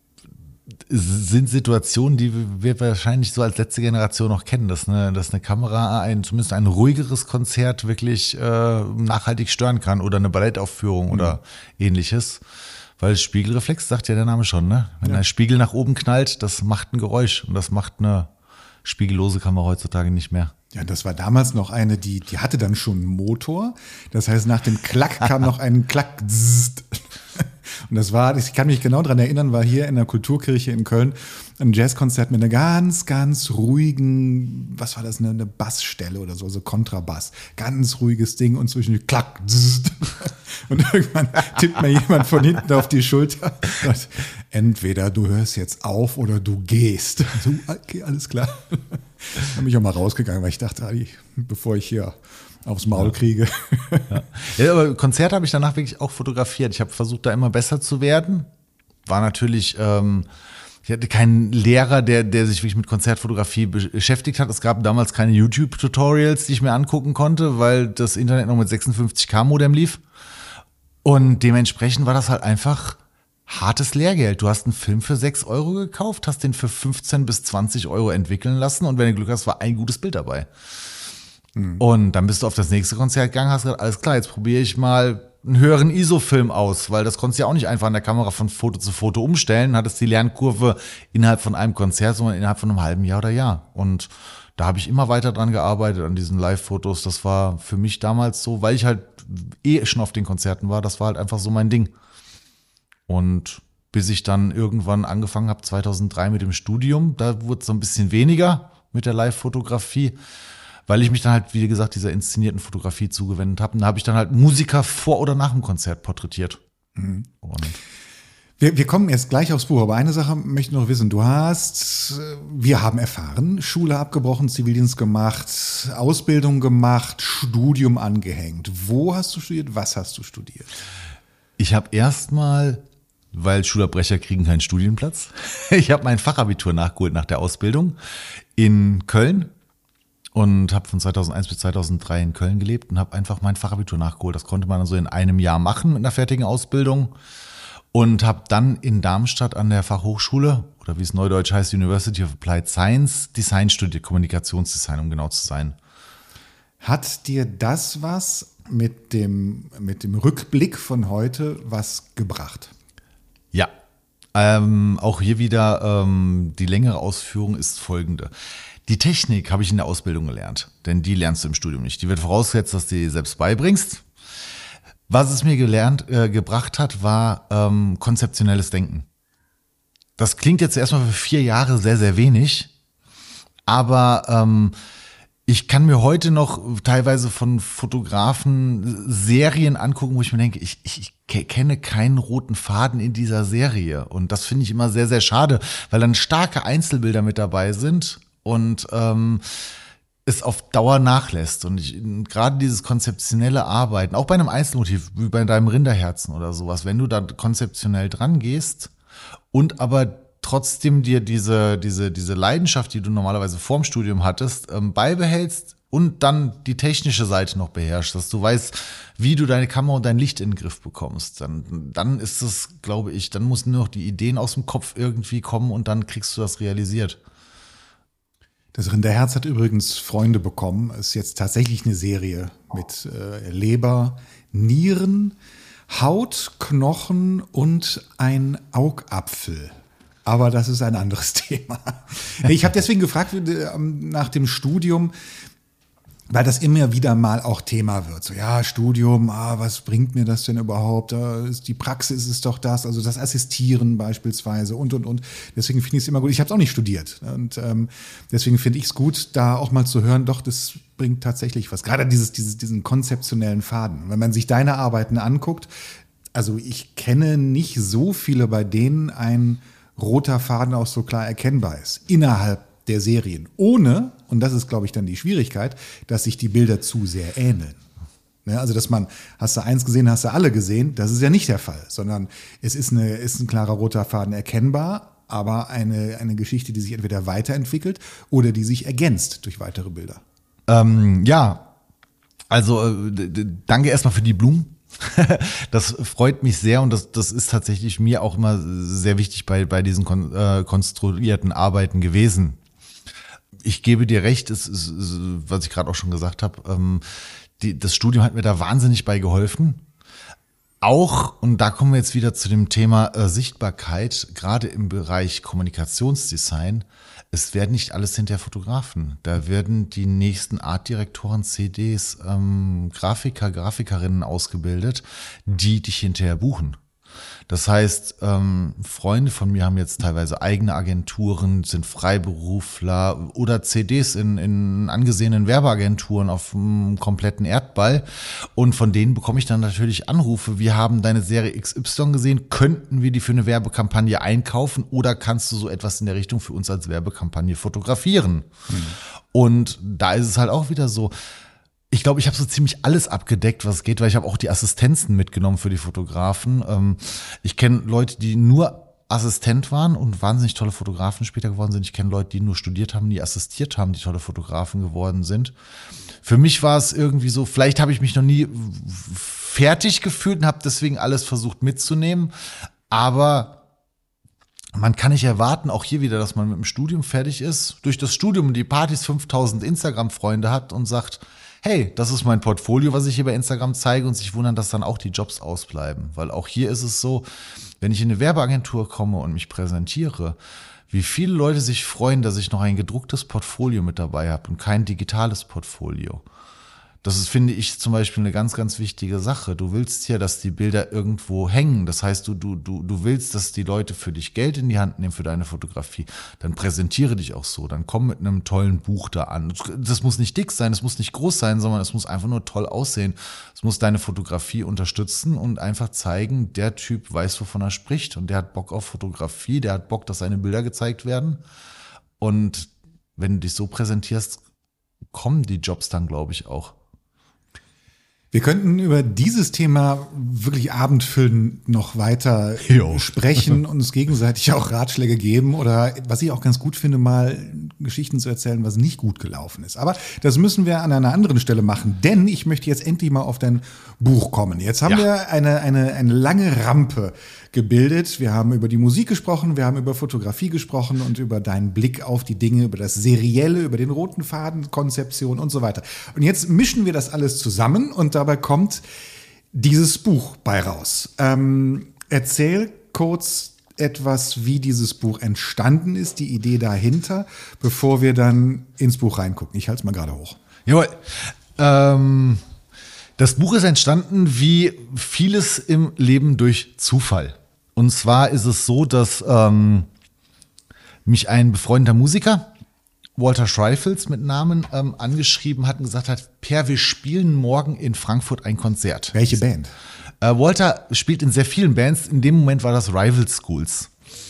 sind Situationen, die wir wahrscheinlich so als letzte Generation noch kennen, dass eine, dass eine Kamera ein, zumindest ein ruhigeres Konzert wirklich äh, nachhaltig stören kann oder eine Ballettaufführung mhm. oder ähnliches. Weil Spiegelreflex, sagt ja der Name schon, ne? Wenn ja. ein Spiegel nach oben knallt, das macht ein Geräusch und das macht eine spiegellose Kamera heutzutage nicht mehr. Ja, das war damals noch eine, die, die hatte dann schon einen Motor. Das heißt, nach dem Klack kam noch ein Klack. Und das war, ich kann mich genau daran erinnern, war hier in der Kulturkirche in Köln ein Jazzkonzert mit einer ganz, ganz ruhigen, was war das, eine, eine Bassstelle oder so, so Kontrabass. Ganz ruhiges Ding und zwischendurch Klack. Und irgendwann tippt mir jemand von hinten auf die Schulter und sagt, entweder du hörst jetzt auf oder du gehst. So, okay, alles klar. Dann bin ich auch mal rausgegangen, weil ich dachte, bevor ich hier aufs Maul kriege. Ja. Ja, aber Konzerte habe ich danach wirklich auch fotografiert. Ich habe versucht, da immer besser zu werden. War natürlich, ähm, ich hatte keinen Lehrer, der, der sich wirklich mit Konzertfotografie beschäftigt hat. Es gab damals keine YouTube-Tutorials, die ich mir angucken konnte, weil das Internet noch mit sechsundfünfzig K Modem lief. Und dementsprechend war das halt einfach hartes Lehrgeld. Du hast einen Film für sechs Euro gekauft, hast den für fünfzehn bis zwanzig Euro entwickeln lassen und wenn du Glück hast, war ein gutes Bild dabei. Mhm. Und dann bist du auf das nächste Konzert gegangen, hast gesagt, alles klar, jetzt probiere ich mal einen höheren I S O-Film aus, weil das konntest du ja auch nicht einfach an der Kamera von Foto zu Foto umstellen, hattest die Lernkurve innerhalb von einem Konzert, sondern innerhalb von einem halben Jahr oder Jahr. Und da habe ich immer weiter dran gearbeitet, an diesen Live-Fotos. Das war für mich damals so, weil ich halt eh schon auf den Konzerten war, das war halt einfach so mein Ding. Und bis ich dann irgendwann angefangen habe, zweitausenddrei mit dem Studium, da wurde es so ein bisschen weniger mit der Live-Fotografie, weil ich mich dann halt, wie gesagt, dieser inszenierten Fotografie zugewendet habe. Und da habe ich dann halt Musiker vor oder nach dem Konzert porträtiert. Mhm. Und wir, wir kommen jetzt gleich aufs Buch, aber eine Sache möchte ich noch wissen. Du hast, wir haben erfahren, Schule abgebrochen, Zivildienst gemacht, Ausbildung gemacht, Studium angehängt. Wo hast du studiert? Was hast du studiert? Ich habe erstmal, weil Schulabbrecher kriegen keinen Studienplatz, ich habe mein Fachabitur nachgeholt nach der Ausbildung in Köln. Und habe von zweitausendeins bis zweitausenddrei in Köln gelebt und habe einfach mein Fachabitur nachgeholt. Das konnte man so in einem Jahr machen mit einer fertigen Ausbildung. Und habe dann in Darmstadt an der Fachhochschule, oder wie es neudeutsch heißt, University of Applied Science, Design studiert, Kommunikationsdesign, um genau zu sein. Hat dir das was mit dem, mit dem Rückblick von heute was gebracht? Ja. Ähm, auch hier wieder ähm, die längere Ausführung ist folgende. Die Technik habe ich in der Ausbildung gelernt, denn die lernst du im Studium nicht. Die wird vorausgesetzt, dass du die selbst beibringst. Was es mir gelernt, äh, gebracht hat, war ähm, konzeptionelles Denken. Das klingt jetzt erstmal für vier Jahre sehr, sehr wenig, aber ähm, ich kann mir heute noch teilweise von Fotografen Serien angucken, wo ich mir denke, ich, ich, ich kenne keinen roten Faden in dieser Serie. Und das finde ich immer sehr, sehr schade, weil dann starke Einzelbilder mit dabei sind und ähm, es auf Dauer nachlässt. Und ich, gerade dieses konzeptionelle Arbeiten, auch bei einem Einzelmotiv, wie bei deinem Rinderherzen oder sowas, wenn du da konzeptionell dran gehst und aber trotzdem dir diese, diese, diese Leidenschaft, die du normalerweise vorm Studium hattest, ähm, beibehältst und dann die technische Seite noch beherrschst, dass du weißt, wie du deine Kamera und dein Licht in den Griff bekommst, dann, dann ist es, glaube ich, dann müssen nur noch die Ideen aus dem Kopf irgendwie kommen und dann kriegst du das realisiert. Das Rinderherz hat übrigens Freunde bekommen. Es ist jetzt tatsächlich eine Serie mit äh, Leber, Nieren, Haut, Knochen und ein Augapfel. Aber das ist ein anderes Thema. Ich habe deswegen gefragt nach dem Studium, weil das immer wieder mal auch Thema wird. So, ja, Studium, ah, was bringt mir das denn überhaupt? Da ist die Praxis ist doch das, also das Assistieren beispielsweise und, und, und. Deswegen finde ich es immer gut. Ich habe es auch nicht studiert. Und ähm, deswegen finde ich es gut, da auch mal zu hören, doch, das bringt tatsächlich was. Gerade dieses, dieses, diesen konzeptionellen Faden. Wenn man sich deine Arbeiten anguckt, also ich kenne nicht so viele, bei denen ein roter Faden auch so klar erkennbar ist, innerhalb der Serien. Ohne, und das ist, glaube ich, dann die Schwierigkeit, dass sich die Bilder zu sehr ähneln. Ne, also, dass man, hast du eins gesehen, hast du alle gesehen, das ist ja nicht der Fall, sondern es ist, eine, ist ein klarer roter Faden erkennbar, aber eine, eine Geschichte, die sich entweder weiterentwickelt oder die sich ergänzt durch weitere Bilder. Ähm, ja, also äh, danke erstmal für die Blumen. Das freut mich sehr und das, das ist tatsächlich mir auch immer sehr wichtig bei, bei diesen kon, äh, konstruierten Arbeiten gewesen. Ich gebe dir recht, es ist, was ich gerade auch schon gesagt habe, ähm, die, das Studium hat mir da wahnsinnig bei geholfen. Auch, und da kommen wir jetzt wieder zu dem Thema äh, Sichtbarkeit, gerade im Bereich Kommunikationsdesign, es werden nicht alles hinterher Fotografen. Da werden die nächsten Artdirektoren, C Ds, ähm, Grafiker, Grafikerinnen ausgebildet, die dich hinterher buchen. Das heißt, ähm, Freunde von mir haben jetzt teilweise eigene Agenturen, sind Freiberufler oder C Ds in, in angesehenen Werbeagenturen auf dem kompletten Erdball. Und von denen bekomme ich dann natürlich Anrufe. Wir haben deine Serie X Y gesehen, könnten wir die für eine Werbekampagne einkaufen oder kannst du so etwas in der Richtung für uns als Werbekampagne fotografieren? Mhm. Und da ist es halt auch wieder so, ich glaube, ich habe so ziemlich alles abgedeckt, was geht, weil ich habe auch die Assistenzen mitgenommen für die Fotografen. Ich kenne Leute, die nur Assistent waren und wahnsinnig tolle Fotografen später geworden sind. Ich kenne Leute, die nur studiert haben, die assistiert haben, die tolle Fotografen geworden sind. Für mich war es irgendwie so, vielleicht habe ich mich noch nie fertig gefühlt und habe deswegen alles versucht mitzunehmen. Aber man kann nicht erwarten, auch hier wieder, dass man mit dem Studium fertig ist, durch das Studium die Partys fünftausend Instagram-Freunde hat und sagt, hey, das ist mein Portfolio, was ich hier bei Instagram zeige, und sich wundern, dass dann auch die Jobs ausbleiben. Weil auch hier ist es so, wenn ich in eine Werbeagentur komme und mich präsentiere, wie viele Leute sich freuen, dass ich noch ein gedrucktes Portfolio mit dabei habe und kein digitales Portfolio. Das ist, finde ich, zum Beispiel eine ganz, ganz wichtige Sache. Du willst ja, dass die Bilder irgendwo hängen. Das heißt, du, du, du, du willst, dass die Leute für dich Geld in die Hand nehmen für deine Fotografie. Dann präsentiere dich auch so. Dann komm mit einem tollen Buch da an. Das muss nicht dick sein, das muss nicht groß sein, sondern es muss einfach nur toll aussehen. Es muss deine Fotografie unterstützen und einfach zeigen, der Typ weiß, wovon er spricht. Und der hat Bock auf Fotografie, der hat Bock, dass seine Bilder gezeigt werden. Und wenn du dich so präsentierst, kommen die Jobs dann, glaube ich, auch. Wir könnten über dieses Thema wirklich abendfüllend noch weiter Jo. sprechen und uns gegenseitig auch Ratschläge geben oder, was ich auch ganz gut finde, mal Geschichten zu erzählen, was nicht gut gelaufen ist. Aber das müssen wir an einer anderen Stelle machen, denn ich möchte jetzt endlich mal auf dein Buch kommen. Jetzt haben Ja. wir eine, eine, eine lange Rampe gebildet. Wir haben über die Musik gesprochen, wir haben über Fotografie gesprochen und über deinen Blick auf die Dinge, über das Serielle, über den roten Faden, Konzeption und so weiter. Und jetzt mischen wir das alles zusammen und dabei kommt dieses Buch bei raus. Ähm, erzähl kurz etwas, wie dieses Buch entstanden ist, die Idee dahinter, bevor wir dann ins Buch reingucken. Ich halte es mal gerade hoch. Jawohl. Ähm, das Buch ist entstanden wie vieles im Leben durch Zufall. Und zwar ist es so, dass ähm, mich ein befreundeter Musiker, Walter Schreifels mit Namen, ähm, angeschrieben hat und gesagt hat, Per, wir spielen morgen in Frankfurt ein Konzert. Welche Band? Äh, Walter spielt in sehr vielen Bands. In dem Moment war das Rival Schools.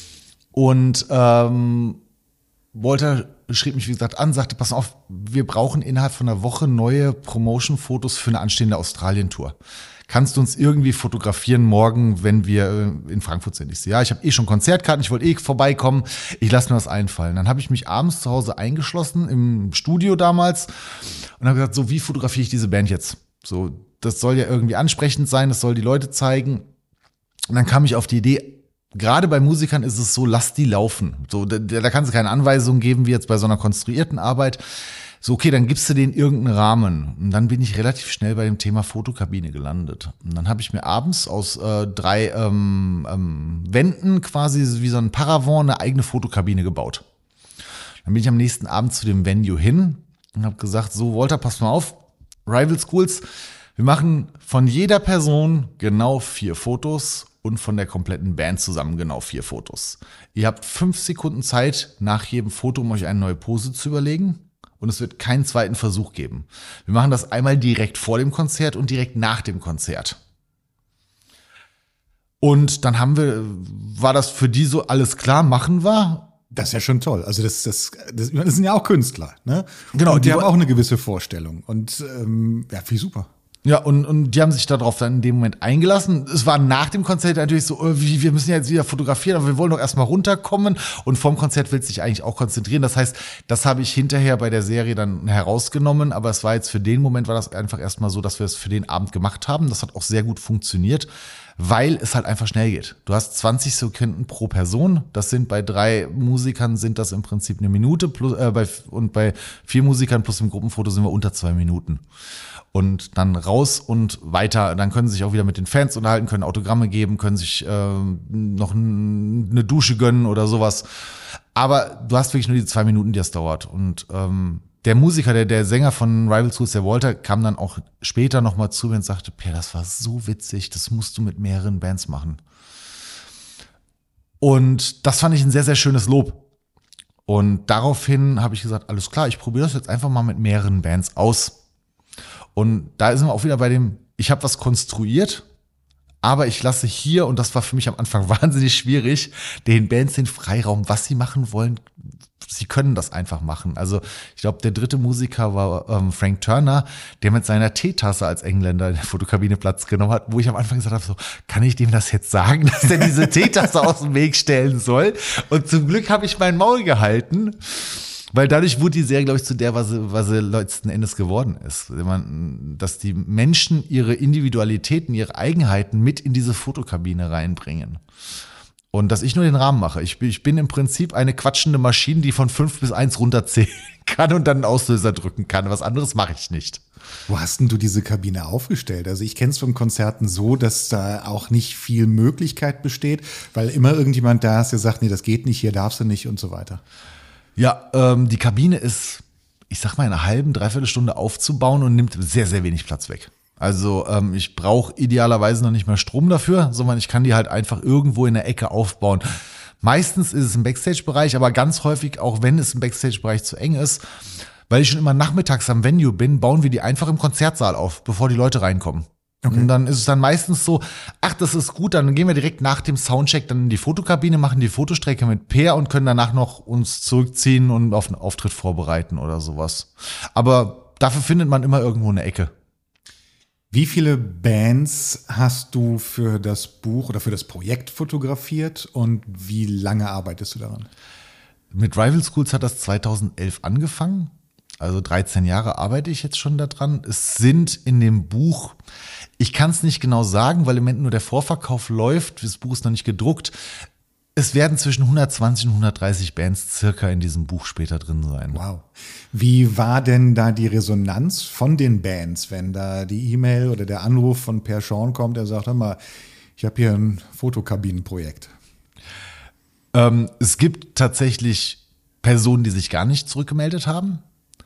Und ähm, Walter schrieb mich, wie gesagt, an, sagte, pass auf, wir brauchen innerhalb von einer Woche neue Promotion-Fotos für eine anstehende Australien-Tour. Kannst du uns irgendwie fotografieren morgen, wenn wir in Frankfurt sind? Ich so, ja, ich habe eh schon Konzertkarten, ich wollte eh vorbeikommen, ich lasse mir was einfallen. Dann habe ich mich abends zu Hause eingeschlossen, im Studio damals, und habe gesagt, so, wie fotografiere ich diese Band jetzt? So, das soll ja irgendwie ansprechend sein, das soll die Leute zeigen. Und dann kam ich auf die Idee, gerade bei Musikern ist es so, lass die laufen. So, da, da kannst du keine Anweisungen geben, wie jetzt bei so einer konstruierten Arbeit. So, okay, dann gibst du denen irgendeinen Rahmen. Und dann bin ich relativ schnell bei dem Thema Fotokabine gelandet. Und dann habe ich mir abends aus äh, drei ähm, ähm, Wänden quasi wie so ein Paravent eine eigene Fotokabine gebaut. Dann bin ich am nächsten Abend zu dem Venue hin und habe gesagt, so Walter, pass mal auf, Rival Schools, wir machen von jeder Person genau vier Fotos und von der kompletten Band zusammen genau vier Fotos. Ihr habt fünf Sekunden Zeit nach jedem Foto, um euch eine neue Pose zu überlegen. Und es wird keinen zweiten Versuch geben. Wir machen das einmal direkt vor dem Konzert und direkt nach dem Konzert. Und dann haben wir, war das für die so alles klar, machen wir. Das ist ja schon toll. Also das, das, das, das sind ja auch Künstler, ne? Genau, und die, die haben wo- auch eine gewisse Vorstellung. Und ähm, ja, viel super. Ja, und, und die haben sich darauf dann in dem Moment eingelassen. Es war nach dem Konzert natürlich so, äh, wie, wir müssen ja jetzt wieder fotografieren, aber wir wollen doch erstmal runterkommen. Und vorm Konzert willst du dich eigentlich auch konzentrieren. Das heißt, das habe ich hinterher bei der Serie dann herausgenommen. Aber es war jetzt für den Moment, war das einfach erstmal so, dass wir es für den Abend gemacht haben. Das hat auch sehr gut funktioniert, weil es halt einfach schnell geht. Du hast zwanzig Sekunden pro Person. Das sind bei drei Musikern sind das im Prinzip eine Minute plus, äh, bei, und bei vier Musikern plus im Gruppenfoto sind wir unter zwei Minuten. Und dann raus und weiter. Dann können sie sich auch wieder mit den Fans unterhalten, können Autogramme geben, können sich äh, noch n- eine Dusche gönnen oder sowas. Aber du hast wirklich nur die zwei Minuten, die es dauert. Und ähm, der Musiker, der, der Sänger von Rival Schools, der Walter, kam dann auch später nochmal zu mir und sagte, Per, das war so witzig, das musst du mit mehreren Bands machen. Und das fand ich ein sehr, sehr schönes Lob. Und daraufhin habe ich gesagt, alles klar, ich probiere das jetzt einfach mal mit mehreren Bands aus. Und da sind wir auch wieder bei dem, ich habe was konstruiert, aber ich lasse hier, und das war für mich am Anfang wahnsinnig schwierig, den Bands den Freiraum, was sie machen wollen. Sie können das einfach machen. Also ich glaube, der dritte Musiker war ähm, Frank Turner, der mit seiner Teetasse als Engländer in der Fotokabine Platz genommen hat, wo ich am Anfang gesagt habe, so, kann ich dem das jetzt sagen, dass der diese Teetasse aus dem Weg stellen soll? Und zum Glück habe ich mein Maul gehalten. Weil dadurch wurde die Serie, glaube ich, zu der, was sie, was sie letzten Endes geworden ist. Dass die Menschen ihre Individualitäten, ihre Eigenheiten mit in diese Fotokabine reinbringen. Und dass ich nur den Rahmen mache. Ich bin, ich bin im Prinzip eine quatschende Maschine, die von fünf bis eins runterzählen kann und dann einen Auslöser drücken kann. Was anderes mache ich nicht. Wo hast denn du diese Kabine aufgestellt? Also ich kenne es von Konzerten so, dass da auch nicht viel Möglichkeit besteht, weil immer irgendjemand da ist, der sagt, nee, das geht nicht, hier darfst du nicht und so weiter. Ja, ähm, die Kabine ist, ich sag mal, in einer halben, dreiviertel Stunde aufzubauen und nimmt sehr, sehr wenig Platz weg. Also ähm, ich brauche idealerweise noch nicht mehr Strom dafür, sondern ich kann die halt einfach irgendwo in der Ecke aufbauen. Meistens ist es im Backstage-Bereich, aber ganz häufig, auch wenn es im Backstage-Bereich zu eng ist, weil ich schon immer nachmittags am Venue bin, bauen wir die einfach im Konzertsaal auf, bevor die Leute reinkommen. Okay. Und dann ist es dann meistens so, ach, das ist gut, dann gehen wir direkt nach dem Soundcheck dann in die Fotokabine, machen die Fotostrecke mit Peer und können danach noch uns zurückziehen und auf einen Auftritt vorbereiten oder sowas. Aber dafür findet man immer irgendwo eine Ecke. Wie viele Bands hast du für das Buch oder für das Projekt fotografiert und wie lange arbeitest du daran? Mit Rival Schools hat das zweitausendelf angefangen. Also dreizehn Jahre arbeite ich jetzt schon daran. Es sind in dem Buch, ich kann es nicht genau sagen, weil im Moment nur der Vorverkauf läuft. Das Buch ist noch nicht gedruckt. Es werden zwischen hundertzwanzig und hundertdreißig Bands circa in diesem Buch später drin sein. Wow. Wie war denn da die Resonanz von den Bands, wenn da die E-Mail oder der Anruf von Per Schorn kommt, der sagt, hör mal, ich habe hier ein Fotokabinenprojekt? Ähm, es gibt tatsächlich Personen, die sich gar nicht zurückgemeldet haben.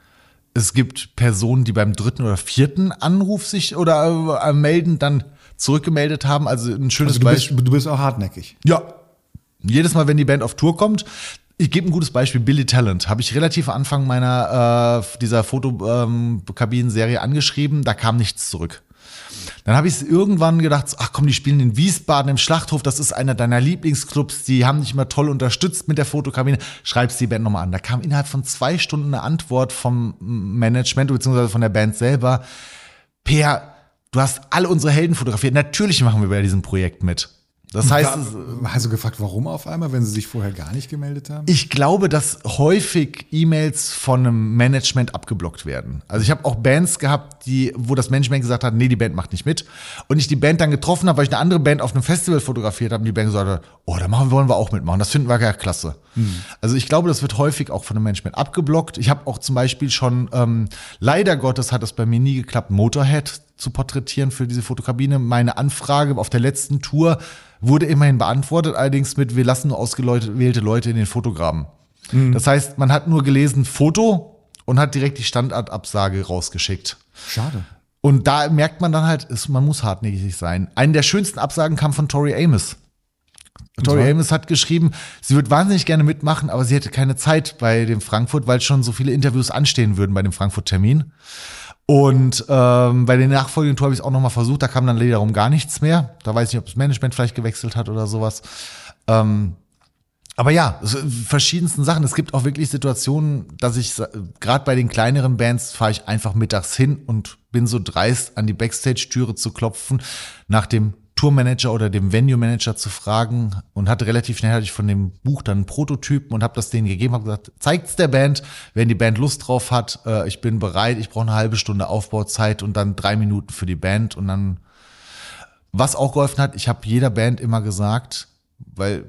Es gibt Personen, die beim dritten oder vierten Anruf sich oder äh, melden dann zurückgemeldet haben. Also ein schönes also du Beispiel. Bist, du bist auch hartnäckig. Ja. Jedes Mal, wenn die Band auf Tour kommt, ich gebe ein gutes Beispiel, Billy Talent, habe ich relativ am Anfang meiner äh, dieser Fotokabinen-Serie ähm, angeschrieben, da kam nichts zurück. Dann habe ich irgendwann gedacht, ach komm, die spielen in Wiesbaden im Schlachthof, das ist einer deiner Lieblingsclubs, die haben dich immer toll unterstützt mit der Fotokabine, schreibst die Band nochmal an. Da kam innerhalb von zwei Stunden eine Antwort vom Management bzw. von der Band selber, Per, du hast alle unsere Helden fotografiert, natürlich machen wir bei diesem Projekt mit. Das heißt, hast du gefragt, warum auf einmal, wenn sie sich vorher gar nicht gemeldet haben? Ich glaube, dass häufig E-Mails von einem Management abgeblockt werden. Also ich habe auch Bands gehabt, die, wo das Management gesagt hat, nee, die Band macht nicht mit. Und ich die Band dann getroffen habe, weil ich eine andere Band auf einem Festival fotografiert habe und die Band gesagt hat, oh, da machen, wollen wir auch mitmachen. Das finden wir ja klasse. Hm. Also ich glaube, das wird häufig auch von einem Management abgeblockt. Ich habe auch zum Beispiel schon, ähm, leider Gottes hat es bei mir nie geklappt, Motorhead zu porträtieren für diese Fotokabine. Meine Anfrage auf der letzten Tour wurde immerhin beantwortet, allerdings mit, wir lassen nur ausgewählte Leute in den Fotograben. Mhm. Das heißt, man hat nur gelesen Foto und hat direkt die Standardabsage rausgeschickt. Schade. Und da merkt man dann halt, man muss hartnäckig sein. Eine der schönsten Absagen kam von Tori Amos. Tori Amos hat geschrieben, sie würde wahnsinnig gerne mitmachen, aber sie hätte keine Zeit bei dem Frankfurt, weil schon so viele Interviews anstehen würden bei dem Frankfurt-Termin. Und ähm, bei den nachfolgenden Tour habe ich es auch nochmal versucht, da kam dann wiederum gar nichts mehr. Da weiß ich nicht, ob das Management vielleicht gewechselt hat oder sowas. Ähm, aber ja, verschiedensten Sachen. Es gibt auch wirklich Situationen, dass ich, gerade bei den kleineren Bands, fahre ich einfach mittags hin und bin so dreist, an die Backstage-Türe zu klopfen, nach dem Tourmanager oder dem Venue-Manager zu fragen und hatte relativ schnell hatte ich von dem Buch dann einen Prototypen und habe das denen gegeben, habe gesagt, zeigt's der Band, wenn die Band Lust drauf hat, äh, ich bin bereit, ich brauche eine halbe Stunde Aufbauzeit und dann drei Minuten für die Band und dann, was auch geholfen hat, ich habe jeder Band immer gesagt, weil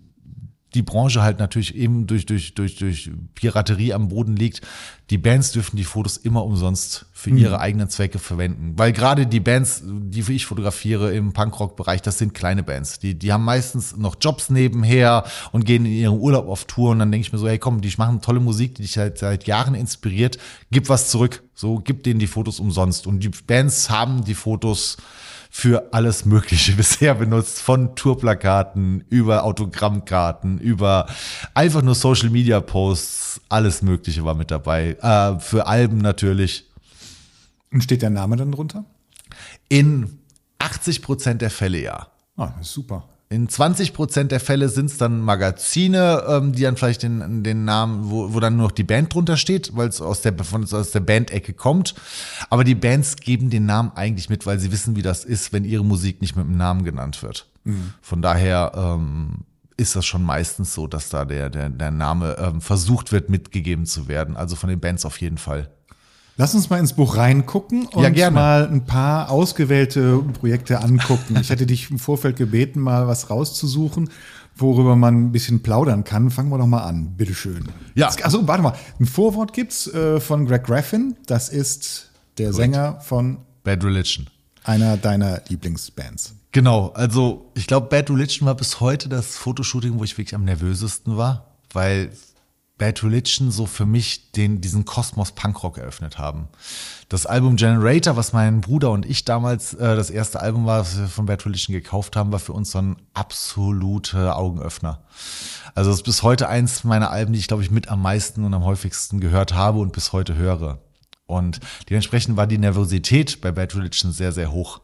die Branche halt natürlich eben durch, durch, durch, durch Piraterie am Boden liegt. Die Bands dürfen die Fotos immer umsonst für ihre mhm. eigenen Zwecke verwenden. Weil gerade die Bands, die ich fotografiere im Punkrock-Bereich, das sind kleine Bands. Die, die haben meistens noch Jobs nebenher und gehen in ihren Urlaub auf Tour. Und dann denke ich mir so, hey komm, die machen tolle Musik, die dich halt seit Jahren inspiriert. Gib was zurück. So, gib denen die Fotos umsonst. Und die Bands haben die Fotos für alles Mögliche bisher benutzt, von Tourplakaten über Autogrammkarten, über einfach nur Social-Media-Posts, alles Mögliche war mit dabei. Äh, für Alben natürlich. Und steht der Name dann drunter? In achtzig Prozent der Fälle ja. Ah, super. In zwanzig Prozent der Fälle sind es dann Magazine, ähm, die dann vielleicht den, den Namen, wo, wo dann nur noch die Band drunter steht, weil es aus der, von, aus der Bandecke kommt. Aber die Bands geben den Namen eigentlich mit, weil sie wissen, wie das ist, wenn ihre Musik nicht mit dem Namen genannt wird. Mhm. Von daher ähm, ist das schon meistens so, dass da der, der, der Name ähm, versucht wird, mitgegeben zu werden. Also von den Bands auf jeden Fall. Lass uns mal ins Buch reingucken und ja, mal ein paar ausgewählte Projekte angucken. Ich hätte dich im Vorfeld gebeten, mal was rauszusuchen, worüber man ein bisschen plaudern kann. Fangen wir doch mal an, bitteschön. Ja. Also warte mal, ein Vorwort gibt's äh, von Greg Graffin. Das ist der Gut. Sänger von Bad Religion. einer deiner Lieblingsbands. Genau, also ich glaube, Bad Religion war bis heute das Fotoshooting, wo ich wirklich am nervösesten war, weil Bad Religion so für mich den, diesen Kosmos Punkrock eröffnet haben. Das Album Generator, was mein Bruder und ich damals äh, das erste Album war, was wir von Bad Religion gekauft haben, war für uns so ein absoluter Augenöffner. Also es ist bis heute eins meiner Alben, die ich glaube ich mit am meisten und am häufigsten gehört habe und bis heute höre. Und dementsprechend war die Nervosität bei Bad Religion sehr, sehr hoch.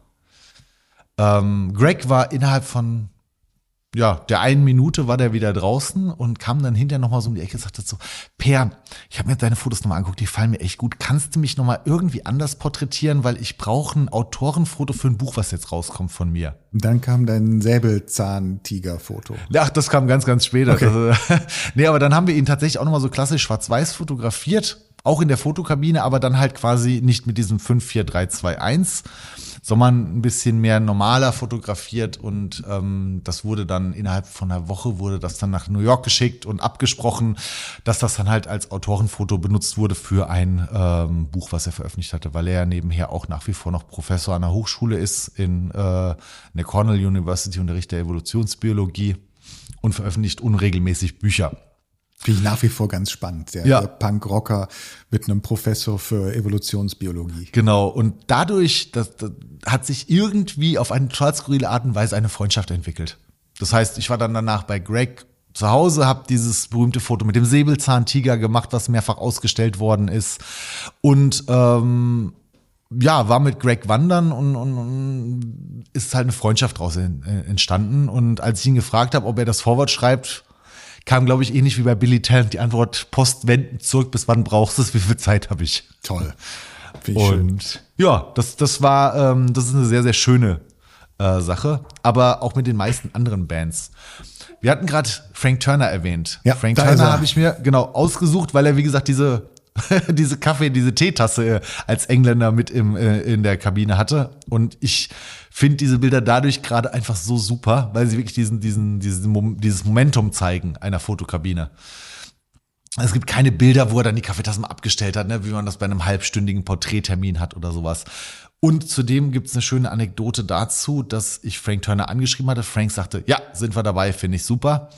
Ähm, Greg war innerhalb von ja, der einen Minute war der wieder draußen und kam dann hinterher nochmal so um die Ecke und sagte so, Per, ich habe mir deine Fotos nochmal angeguckt, die fallen mir echt gut. Kannst du mich nochmal irgendwie anders porträtieren, weil ich brauche ein Autorenfoto für ein Buch, was jetzt rauskommt von mir. Und dann kam dein Säbelzahntiger-Foto. Ach, das kam ganz, ganz später. Okay. Also, nee, aber dann haben wir ihn tatsächlich auch nochmal so klassisch schwarz-weiß fotografiert, auch in der Fotokabine, aber dann halt quasi nicht mit diesem fünf vier drei zwei eins, sondern ein bisschen mehr normaler fotografiert und ähm, das wurde dann innerhalb von einer Woche wurde das dann nach New York geschickt und abgesprochen, dass das dann halt als Autorenfoto benutzt wurde für ein ähm, Buch, was er veröffentlicht hatte, weil er ja nebenher auch nach wie vor noch Professor an der Hochschule ist in, äh, in der Cornell University, unterrichtet der Evolutionsbiologie und veröffentlicht unregelmäßig Bücher. Finde ich nach wie vor ganz spannend. Der Ja. Punkrocker mit einem Professor für Evolutionsbiologie. Genau, und dadurch das, das hat sich irgendwie auf eine total skurrile Art und Weise eine Freundschaft entwickelt. Das heißt, ich war dann danach bei Greg zu Hause, habe dieses berühmte Foto mit dem Säbelzahntiger gemacht, was mehrfach ausgestellt worden ist. Und ähm, ja, war mit Greg wandern und, und, und ist halt eine Freundschaft daraus entstanden. Und als ich ihn gefragt habe, ob er das Vorwort schreibt, kam, glaube ich, ähnlich wie bei Billy Talent die Antwort, Post wenden zurück, bis wann brauchst du es, wie viel Zeit habe ich? Toll. Finde ich schön. Und ja, das, das war, ähm, das ist eine sehr, sehr schöne äh, Sache, aber auch mit den meisten anderen Bands. Wir hatten gerade Frank Turner erwähnt. Ja, Frank da ist Turner er. habe ich mir genau ausgesucht, weil er, wie gesagt, diese diese Kaffee, diese Teetasse äh, als Engländer mit im äh, in der Kabine hatte. Und ich finde diese Bilder dadurch gerade einfach so super, weil sie wirklich diesen diesen diesen Mom- dieses Momentum zeigen einer Fotokabine. Es gibt keine Bilder, wo er dann die Kaffeetassen abgestellt hat, ne, wie man das bei einem halbstündigen Porträttermin hat oder sowas. Und zudem gibt es eine schöne Anekdote dazu, dass ich Frank Turner angeschrieben hatte. Frank sagte, ja, sind wir dabei, finde ich super.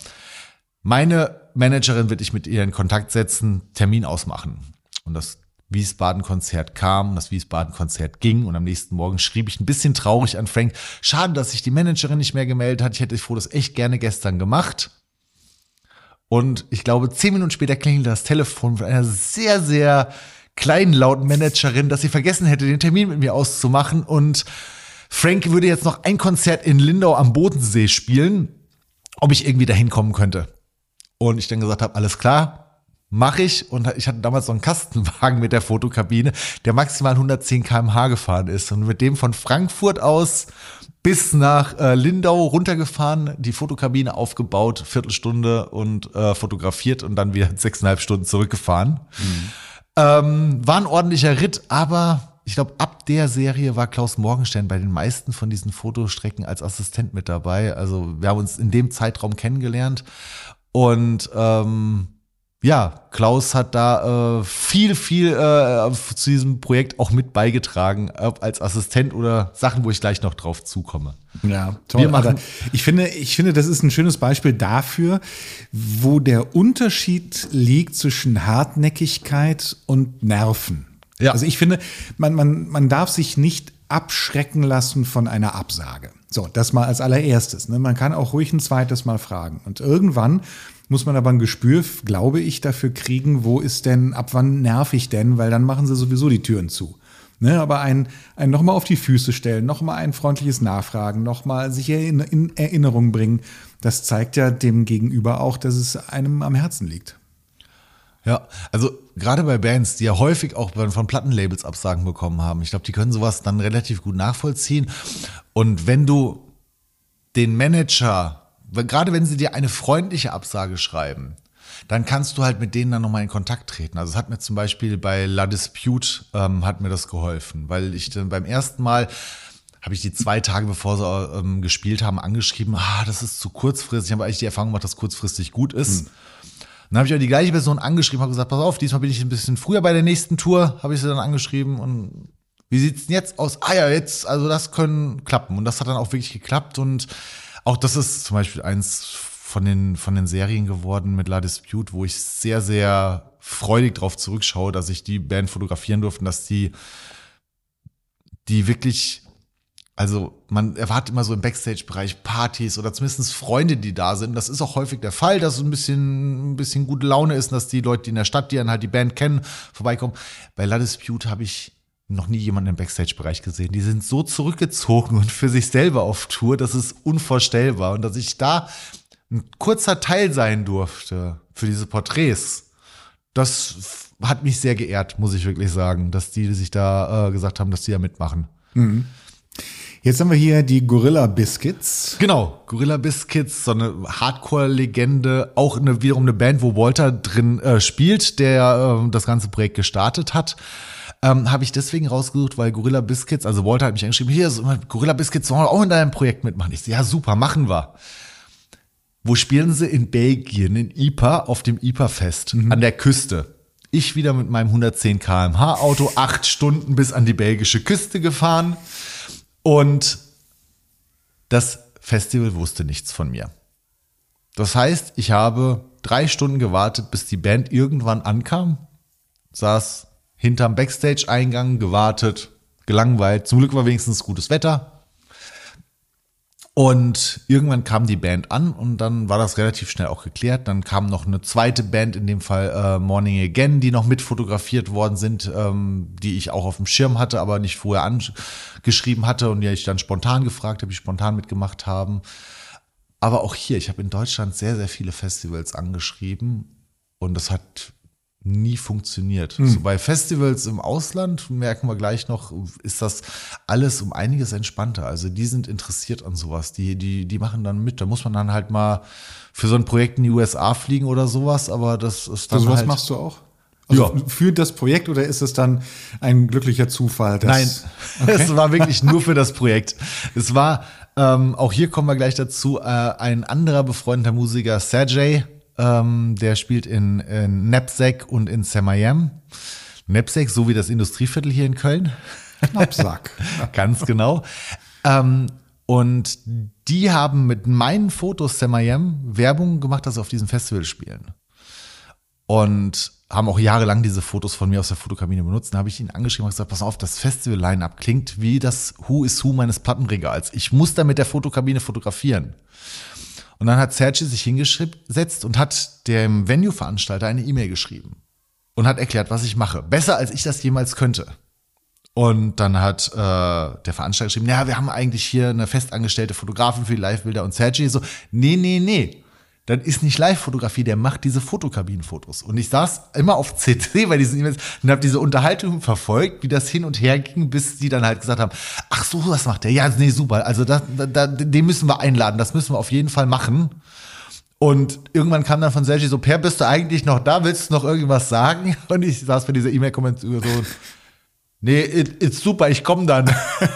Meine Managerin wird dich mit ihr in Kontakt setzen, Termin ausmachen. Und das Wiesbaden-Konzert kam, das Wiesbaden-Konzert ging und am nächsten Morgen schrieb ich ein bisschen traurig an Frank, schade, dass sich die Managerin nicht mehr gemeldet hat, ich hätte die Fotos echt gerne gestern gemacht. Und ich glaube, zehn Minuten später klingelte das Telefon von einer sehr, sehr kleinen, lauten Managerin, dass sie vergessen hätte, den Termin mit mir auszumachen. Und Frank würde jetzt noch ein Konzert in Lindau am Bodensee spielen, ob ich irgendwie dahin kommen könnte. Und ich dann gesagt habe, alles klar, mache ich. Und ich hatte damals so einen Kastenwagen mit der Fotokabine, der maximal hundertzehn Kilometer pro Stunde gefahren ist. Und mit dem von Frankfurt aus bis nach äh, Lindau runtergefahren, die Fotokabine aufgebaut, Viertelstunde und äh, fotografiert und dann wieder sechseinhalb Stunden zurückgefahren. Mhm. Ähm, war ein ordentlicher Ritt, aber ich glaube, ab der Serie war Klaus Morgenstern bei den meisten von diesen Fotostrecken als Assistent mit dabei. Also wir haben uns in dem Zeitraum kennengelernt und ähm, ja, Klaus hat da äh, viel, viel äh, zu diesem Projekt auch mit beigetragen, ob als Assistent oder Sachen, wo ich gleich noch drauf zukomme. Ja, toll. Wir machen- Aber ich finde, ich finde, das ist ein schönes Beispiel dafür, wo der Unterschied liegt zwischen Hartnäckigkeit und Nerven. Ja. Also ich finde, man, man, man darf sich nicht abschrecken lassen von einer Absage. So, das mal als allererstes. Ne? Man kann auch ruhig ein zweites Mal fragen. Und irgendwann muss man aber ein Gespür, glaube ich, dafür kriegen, wo ist denn, ab wann nerv ich denn, weil dann machen sie sowieso die Türen zu. Ne, aber ein, ein nochmal auf die Füße stellen, nochmal ein freundliches Nachfragen, nochmal sich in, in Erinnerung bringen, das zeigt ja dem Gegenüber auch, dass es einem am Herzen liegt. Ja, also gerade bei Bands, die ja häufig auch von Plattenlabels Absagen bekommen haben, ich glaube, die können sowas dann relativ gut nachvollziehen. Und wenn du den Manager, gerade wenn sie dir eine freundliche Absage schreiben, dann kannst du halt mit denen dann nochmal in Kontakt treten. Also es hat mir zum Beispiel bei La Dispute, ähm, hat mir das geholfen, weil ich dann beim ersten Mal habe ich die zwei Tage, bevor sie ähm, gespielt haben, angeschrieben, ah, das ist zu kurzfristig. Ich habe eigentlich die Erfahrung gemacht, dass kurzfristig gut ist. Hm. Dann habe ich auch die gleiche Person angeschrieben, habe gesagt, pass auf, diesmal bin ich ein bisschen früher bei der nächsten Tour, habe ich sie dann angeschrieben und wie sieht's denn jetzt aus? Ah ja, jetzt, also das können klappen. Und das hat dann auch wirklich geklappt und auch das ist zum Beispiel eins von den, von den Serien geworden mit La Dispute, wo ich sehr, sehr freudig drauf zurückschaue, dass ich die Band fotografieren durfte, dass die, die wirklich, also man erwartet immer so im Backstage-Bereich Partys oder zumindest Freunde, die da sind. Das ist auch häufig der Fall, dass es ein bisschen, ein bisschen gute Laune ist, dass die Leute, die in der Stadt, die dann halt die Band kennen, vorbeikommen. Bei La Dispute habe ich noch nie jemanden im Backstage-Bereich gesehen. Die sind so zurückgezogen und für sich selber auf Tour, das ist unvorstellbar. Und dass ich da ein kurzer Teil sein durfte für diese Porträts, das hat mich sehr geehrt, muss ich wirklich sagen, dass die sich da äh, gesagt haben, dass die da mitmachen. Mhm. Jetzt haben wir hier die Gorilla Biscuits. Genau, Gorilla Biscuits, so eine Hardcore-Legende, auch eine, wiederum eine Band, wo Walter drin äh, spielt, der äh, das ganze Projekt gestartet hat. Ähm, habe ich deswegen rausgesucht, weil Gorilla Biscuits, also Walter hat mich angeschrieben, hier, so, Gorilla Biscuits wollen wir auch in deinem Projekt mitmachen. Ich so, ja super, machen wir. Wo spielen sie? In Belgien, in Ypres, auf dem Ypres-Fest, mhm. an der Küste. Ich wieder mit meinem hundertzehn Kilometer pro Stunde Auto, acht Stunden bis an die belgische Küste gefahren. Und das Festival wusste nichts von mir. Das heißt, ich habe drei Stunden gewartet, bis die Band irgendwann ankam, saß hinterm Backstage-Eingang, gewartet, gelangweilt. Zum Glück war wenigstens gutes Wetter. Und irgendwann kam die Band an und dann war das relativ schnell auch geklärt. Dann kam noch eine zweite Band, in dem Fall äh, Morning Again, die noch mit fotografiert worden sind, ähm, die ich auch auf dem Schirm hatte, aber nicht vorher angeschrieben hatte und die ich dann spontan gefragt habe, die spontan mitgemacht haben. Aber auch hier, ich habe in Deutschland sehr, sehr viele Festivals angeschrieben und das hat nie funktioniert. Hm. So bei Festivals im Ausland, merken wir gleich noch, ist das alles um einiges entspannter. Also die sind interessiert an sowas. Die, die, die machen dann mit. Da muss man dann halt mal für so ein Projekt in die U S A fliegen oder sowas, aber das ist dann also halt. Was machst du auch? Also ja. Für das Projekt oder ist es dann ein glücklicher Zufall? Dass Nein, okay. Es war wirklich nur für das Projekt. Es war, ähm, auch hier kommen wir gleich dazu, äh, ein anderer befreundeter Musiker, Sergej, Ähm, der spielt in, in Knapsack und in Samayam. Knapsack, so wie das Industrieviertel hier in Köln. Knapsack. Ganz genau. Ähm, und die haben mit meinen Fotos Samayam Werbung gemacht, dass sie auf diesem Festival spielen. Und haben auch jahrelang diese Fotos von mir aus der Fotokabine benutzt. Da habe ich ihn angeschrieben und gesagt, pass auf, das Festival-Line-Up klingt wie das Who is Who meines Plattenregals. Ich muss da mit der Fotokabine fotografieren. Und dann hat Sergej sich hingesetzt und hat dem Venue-Veranstalter eine E-Mail geschrieben und hat erklärt, was ich mache. Besser, als ich das jemals könnte. Und dann hat äh, der Veranstalter geschrieben, ja, wir haben eigentlich hier eine festangestellte Fotografin für die Live-Bilder. Und Sergej so, nee, nee, nee, das ist nicht Live-Fotografie, der macht diese Fotokabinenfotos. Und ich saß immer auf C C bei diesen E-Mails und habe diese Unterhaltung verfolgt, wie das hin und her ging, bis die dann halt gesagt haben, ach so, was macht der? Ja, nee, super, also das, da, den müssen wir einladen, das müssen wir auf jeden Fall machen. Und irgendwann kam dann von Sergej so, Per, bist du eigentlich noch da? Willst du noch irgendwas sagen? Und ich saß bei dieser E-Mail-Kommentar so, nee, it, it's super, ich komme dann.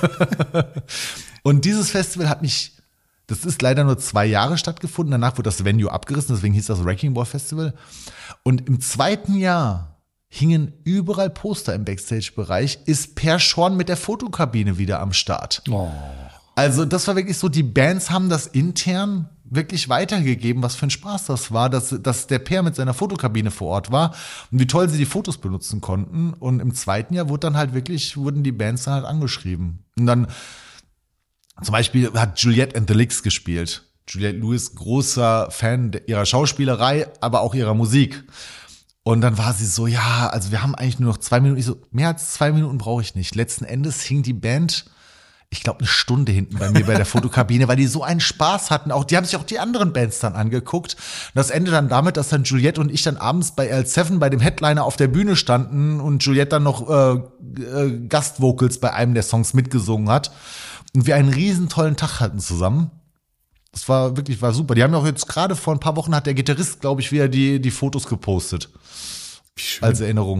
Und dieses Festival hat mich, das ist leider nur zwei Jahre stattgefunden. Danach wurde das Venue abgerissen, deswegen hieß das Wrecking Ball Festival. Und im zweiten Jahr hingen überall Poster im Backstage-Bereich, ist Per Schorn mit der Fotokabine wieder am Start. Oh. Also das war wirklich so, die Bands haben das intern wirklich weitergegeben, was für ein Spaß das war, dass, dass der Per mit seiner Fotokabine vor Ort war und wie toll sie die Fotos benutzen konnten. Und im zweiten Jahr wurde dann halt wirklich, wurden die Bands dann halt angeschrieben. Und dann zum Beispiel hat Juliette and the Licks gespielt. Juliette Lewis, großer Fan ihrer Schauspielerei, aber auch ihrer Musik. Und dann war sie so, ja, also wir haben eigentlich nur noch zwei Minuten. Ich so, mehr als zwei Minuten brauche ich nicht. Letzten Endes hing die Band, ich glaube, eine Stunde hinten bei mir bei der Fotokabine, weil die so einen Spaß hatten. Auch die haben sich auch die anderen Bands dann angeguckt. Und das endete dann damit, dass dann Juliette und ich dann abends bei L sieben bei dem Headliner auf der Bühne standen und Juliette dann noch äh, äh, Gastvocals bei einem der Songs mitgesungen hat. Und wir einen riesen tollen Tag hatten zusammen. Das war wirklich, war super. Die haben ja auch jetzt gerade vor ein paar Wochen hat der Gitarrist, glaube ich, wieder die, die Fotos gepostet. Schön. Als Erinnerung.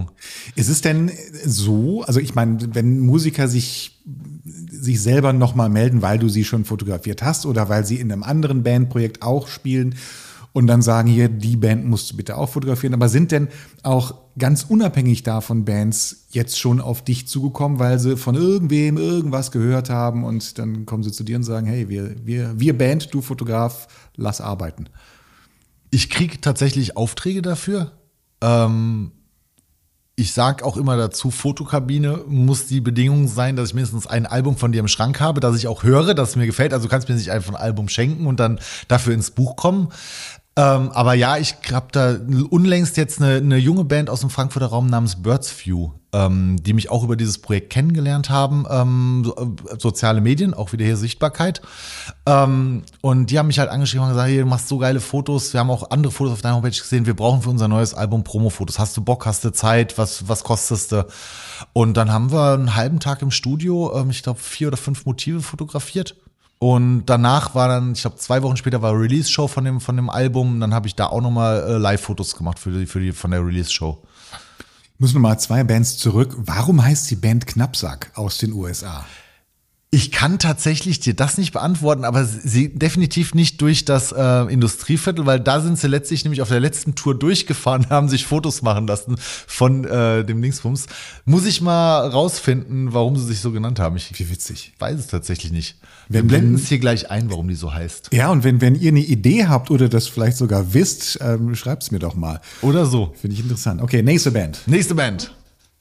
Ist es denn so, also ich meine, wenn Musiker sich, sich selber nochmal melden, weil du sie schon fotografiert hast oder weil sie in einem anderen Bandprojekt auch spielen und dann sagen, hier, die Band musst du bitte auch fotografieren, aber sind denn auch ganz unabhängig davon Bands jetzt schon auf dich zugekommen, weil sie von irgendwem irgendwas gehört haben und dann kommen sie zu dir und sagen, hey, wir, wir, wir Band, du Fotograf, lass arbeiten? Ich kriege tatsächlich Aufträge dafür. Ähm, ich sage auch immer dazu, Fotokabine muss die Bedingung sein, dass ich mindestens ein Album von dir im Schrank habe, dass ich auch höre, dass es mir gefällt. Also du kannst mir nicht einfach ein Album schenken und dann dafür ins Buch kommen. Ähm, aber ja, ich habe da unlängst jetzt eine, eine junge Band aus dem Frankfurter Raum namens Birds View, ähm, die mich auch über dieses Projekt kennengelernt haben, ähm, so, äh, soziale Medien, auch wieder hier Sichtbarkeit. Ähm, und die haben mich halt angeschrieben und gesagt, hey, du machst so geile Fotos, wir haben auch andere Fotos auf deiner Homepage gesehen, wir brauchen für unser neues Album Promo-Fotos. Hast du Bock, hast du Zeit, was, was kostest du? Und dann haben wir einen halben Tag im Studio, ähm, ich glaube, vier oder fünf Motive fotografiert. Und danach war dann, ich glaube, zwei Wochen später war Release-Show von dem, von dem Album. Dann habe ich da auch nochmal äh, Live-Fotos gemacht für die, für die, von der Release-Show. Ich muss nochmal zwei Bands zurück. Warum heißt die Band Knappsack aus den U S A? Ich kann tatsächlich dir das nicht beantworten, aber sie definitiv nicht durch das äh, Industrieviertel, weil da sind sie letztlich nämlich auf der letzten Tour durchgefahren, haben sich Fotos machen lassen von äh, dem Dingsbums. Muss ich mal rausfinden, warum sie sich so genannt haben. Ich Wie witzig. weiß es tatsächlich nicht. Wir Wenn- blenden wenn- es hier gleich ein, warum die so heißt. Ja, und wenn, wenn ihr eine Idee habt oder das vielleicht sogar wisst, ähm, schreibt es mir doch mal. Oder so. Finde ich interessant. Okay, nächste Band. Nächste Band.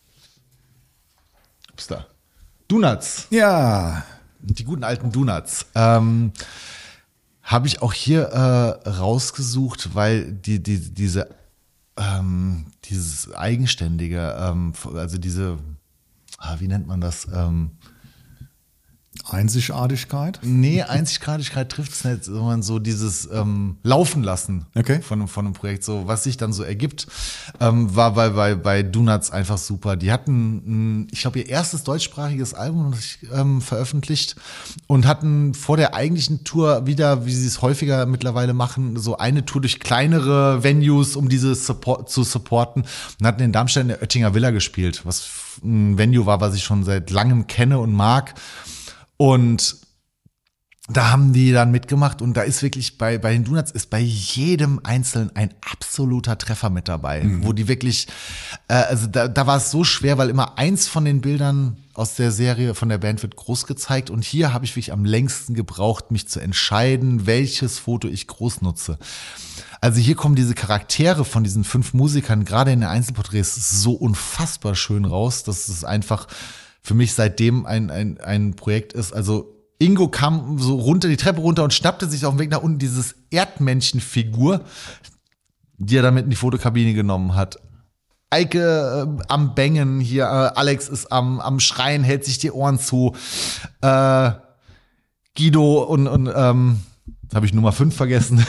Ups da. Donuts. Ja, Die guten alten Donuts. Ähm, habe ich auch hier äh, rausgesucht, weil die, die, diese, ähm, dieses eigenständige, ähm, also diese, ah, wie nennt man das? Ähm, Einzigartigkeit. Nee, Einzigartigkeit trifft es nicht, sondern so dieses ähm, Laufen lassen Okay. von, von einem Projekt, so was sich dann so ergibt, ähm, war bei, bei, bei Donuts einfach super. Die hatten, mh, ich glaube, ihr erstes deutschsprachiges Album ähm, veröffentlicht und hatten vor der eigentlichen Tour wieder, wie sie es häufiger mittlerweile machen, so eine Tour durch kleinere Venues, um diese Support, zu supporten und hatten in Darmstadt in der Oettinger Villa gespielt, was ein Venue war, was ich schon seit langem kenne und mag. Und da haben die dann mitgemacht und da ist wirklich bei, bei den Donuts ist bei jedem Einzelnen ein absoluter Treffer mit dabei, mhm. wo die wirklich, äh, also da, da war es so schwer, weil immer eins von den Bildern aus der Serie von der Band wird groß gezeigt und hier habe ich wirklich am längsten gebraucht, mich zu entscheiden, welches Foto ich groß nutze. Also hier kommen diese Charaktere von diesen fünf Musikern gerade in den Einzelporträts so unfassbar schön raus, dass es einfach für mich seitdem ein, ein, ein Projekt ist. Also Ingo kam so runter, die Treppe runter und schnappte sich auf dem Weg nach unten dieses Erdmännchenfigur, die er damit in die Fotokabine genommen hat. Eike äh, am Bängen hier, äh, Alex ist am, am Schreien, hält sich die Ohren zu. Äh, Guido und, und ähm, jetzt habe ich Nummer fünf vergessen.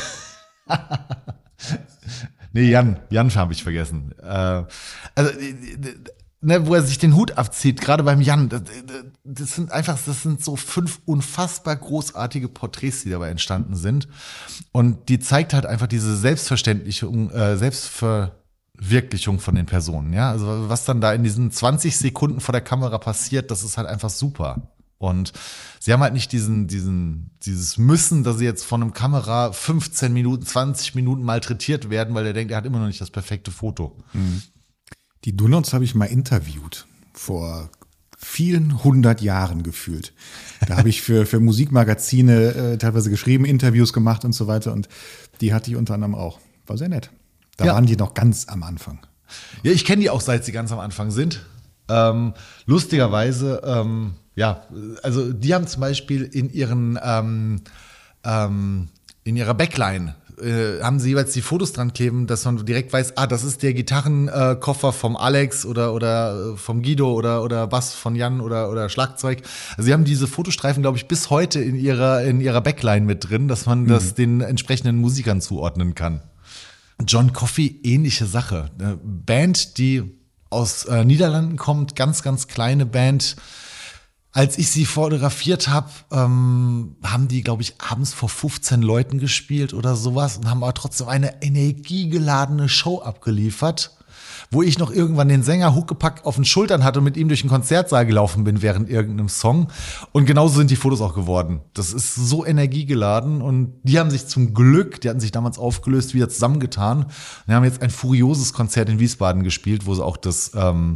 Nee, Jan, Jan habe ich vergessen. Äh, also Ne, wo er sich den Hut abzieht, gerade beim Jan, das, das sind einfach, das sind so fünf unfassbar großartige Porträts, die dabei entstanden sind. Und die zeigt halt einfach diese Selbstverständlichung, äh, Selbstverwirklichung von den Personen, ja. Also was dann da in diesen zwanzig Sekunden vor der Kamera passiert, das ist halt einfach super. Und sie haben halt nicht diesen, diesen, dieses Müssen, dass sie jetzt von einem Kamera fünfzehn Minuten, zwanzig Minuten malträtiert werden, weil der denkt, er hat immer noch nicht das perfekte Foto. Mhm. Die Donuts habe ich mal interviewt, vor vielen hundert Jahren gefühlt. Da habe ich für, für Musikmagazine äh, teilweise geschrieben, Interviews gemacht und so weiter. Und die hatte ich unter anderem auch. War sehr nett. Da Ja. waren die noch ganz am Anfang. Ja, ich kenne die auch, seit sie ganz am Anfang sind. Ähm, lustigerweise, ähm, ja, also die haben zum Beispiel in ihren, ähm, ähm, in ihrer Backline äh, haben sie jeweils die Fotos dran kleben, dass man direkt weiß, ah, das ist der Gitarrenkoffer vom Alex oder oder vom Guido oder oder Bass von Jan oder oder Schlagzeug. Also sie haben diese Fotostreifen, glaube ich, bis heute in ihrer in ihrer Backline mit drin, dass man mhm. das den entsprechenden Musikern zuordnen kann. John Coffey, ähnliche Sache. Eine Band, die aus äh, Niederlanden kommt, ganz ganz kleine Band. Als ich sie fotografiert habe, ähm, haben die, glaube ich, abends vor fünfzehn Leuten gespielt oder sowas und haben aber trotzdem eine energiegeladene Show abgeliefert. wo ich noch irgendwann den Sänger Huckepack auf den Schultern hatte und mit ihm durch den Konzertsaal gelaufen bin während irgendeinem Song. Und genauso sind die Fotos auch geworden. Das ist so energiegeladen und die haben sich zum Glück, die hatten sich damals aufgelöst, wieder zusammengetan. Wir haben jetzt ein furioses Konzert in Wiesbaden gespielt, wo sie auch das, ähm,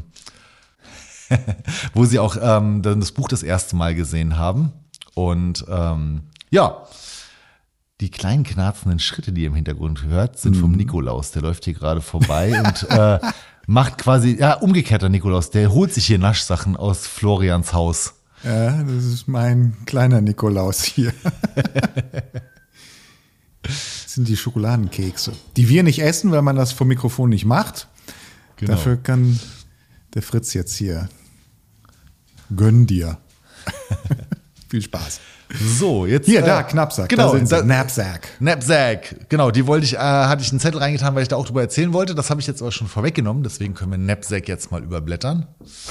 wo sie auch ähm, das Buch das erste Mal gesehen haben. Und ähm, ja, die kleinen knarzenden Schritte, die ihr im Hintergrund hört, sind vom Nikolaus. Der läuft hier gerade vorbei und äh, macht quasi, ja, umgekehrter Nikolaus. Der holt sich hier Naschsachen aus Florians Haus. Ja, das ist mein kleiner Nikolaus hier. Das sind die Schokoladenkekse, die wir nicht essen, weil man das vom Mikrofon nicht macht. Genau. Dafür kann der Fritz jetzt hier. Gönn dir. Viel Spaß. So, jetzt. Hier, äh, da, Knappsack. Genau, da sind sie. da, Knapsack. Knapsack. Genau, die wollte ich, äh, hatte ich einen Zettel reingetan, weil ich da auch drüber erzählen wollte. Das habe ich jetzt aber schon vorweggenommen, deswegen können wir Knapsack jetzt mal überblättern.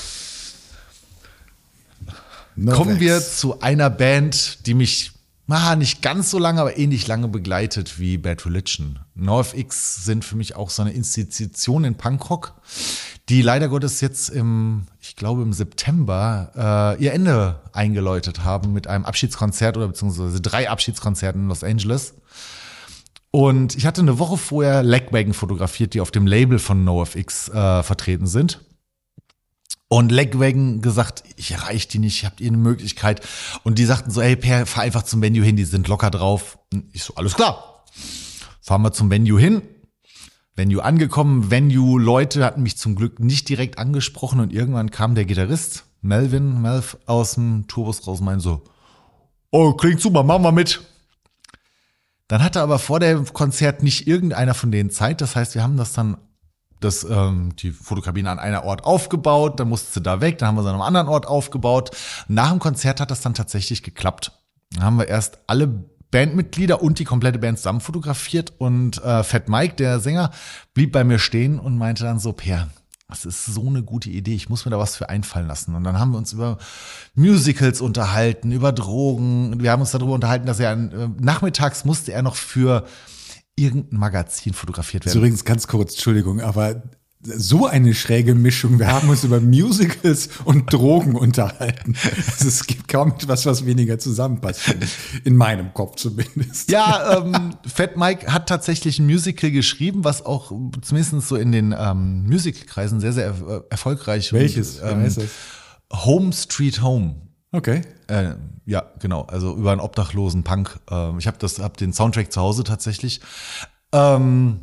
No Kommen wir zu einer Band, die mich ah, nicht ganz so lange, aber ähnlich lange begleitet wie Bad Religion. NoFX sind für mich auch so eine Institution in Punkrock, die leider Gottes jetzt im, ich glaube im September, äh, ihr Ende eingeläutet haben mit einem Abschiedskonzert oder beziehungsweise drei Abschiedskonzerten in Los Angeles. Und ich hatte eine Woche vorher Legwagon fotografiert, die auf dem Label von NoFX äh, vertreten sind. Und Legwagon gesagt, ich erreiche die nicht, habt ihr eine Möglichkeit? Und die sagten so, ey Per, fahr einfach zum Venue hin, die sind locker drauf. Und ich so, alles klar. Fahren wir zum Venue hin. Venue angekommen, Venue-Leute hatten mich zum Glück nicht direkt angesprochen und irgendwann kam der Gitarrist, Melvin, Melv, aus dem Tourbus raus und meinte so, oh, klingt super, machen wir mit. Dann hatte aber vor dem Konzert nicht irgendeiner von denen Zeit, das heißt, wir haben das dann, das, ähm, die Fotokabine an einer Ort aufgebaut, dann musste sie da weg, dann haben wir sie an einem anderen Ort aufgebaut. Nach dem Konzert hat das dann tatsächlich geklappt. Dann haben wir erst alle Bandmitglieder und die komplette Band zusammen fotografiert und äh, Fat Mike, der Sänger, blieb bei mir stehen und meinte dann so, Per, das ist so eine gute Idee, ich muss mir da was für einfallen lassen. Und dann haben wir uns über Musicals unterhalten, über Drogen. Wir haben uns darüber unterhalten, dass er äh, nachmittags musste er noch für irgendein Magazin fotografiert werden. Das ist übrigens ganz kurz, Entschuldigung, aber so eine schräge Mischung. Wir haben uns über Musicals und Drogen unterhalten. Also es gibt kaum etwas, was weniger zusammenpasst, in meinem Kopf zumindest. Ja, ähm, Fat Mike hat tatsächlich ein Musical geschrieben, was auch zumindest so in den ähm, Musical-Kreisen sehr, sehr er- erfolgreich. Welches? Und, ähm, heißt das? Home Street Home. Okay. Äh, ja, genau. Also über einen obdachlosen Punk. Ähm, ich habe das, hab den Soundtrack zu Hause tatsächlich. Ähm,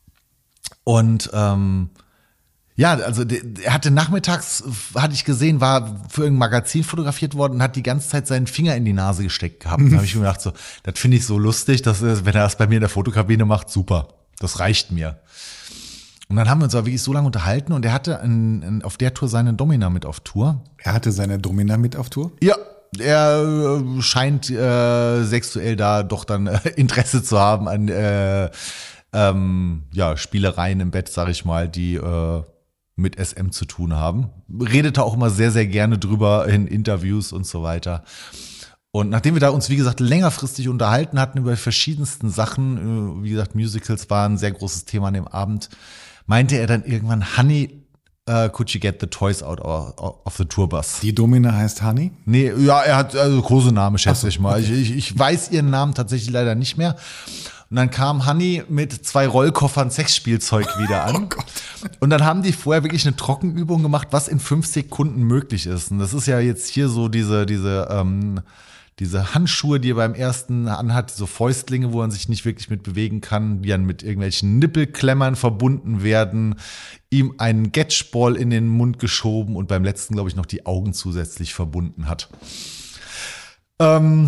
und ähm, ja, also der, er hatte nachmittags, hatte ich gesehen, war für irgendein Magazin fotografiert worden und hat die ganze Zeit seinen Finger in die Nase gesteckt gehabt. Da habe ich mir gedacht, so, das finde ich so lustig, dass er, wenn er das bei mir in der Fotokabine macht, super. Das reicht mir. Und dann haben wir uns aber wirklich so lange unterhalten und er hatte in, in, auf der Tour seine Domina mit auf Tour. Er hatte seine Domina mit auf Tour? Ja, er äh, scheint äh, sexuell da doch dann äh, Interesse zu haben an äh, ähm, ja, Spielereien im Bett, sag ich mal, die äh, mit S M zu tun haben. Redete auch immer sehr, sehr gerne drüber in Interviews und so weiter. Und nachdem wir da uns, wie gesagt, längerfristig unterhalten hatten über verschiedensten Sachen, wie gesagt, Musicals waren ein sehr großes Thema an dem Abend, meinte er dann irgendwann, Honey, uh, could you get the toys out of the tour bus? Die Domina heißt Honey? Nee, ja, er hat also Kosename, schätze so, ich mal. Okay. Ich, ich, ich weiß ihren Namen tatsächlich leider nicht mehr. Und dann kam Honey mit zwei Rollkoffern Sexspielzeug wieder an. Oh Gott. Und dann haben die vorher wirklich eine Trockenübung gemacht, was in fünf Sekunden möglich ist. Und das ist ja jetzt hier so diese, diese, ähm, diese Handschuhe, die er beim ersten anhat, so Fäustlinge, wo man sich nicht wirklich mit bewegen kann, die dann mit irgendwelchen Nippelklemmern verbunden werden, ihm einen Getchball in den Mund geschoben und beim letzten, glaube ich, noch die Augen zusätzlich verbunden hat. Ähm,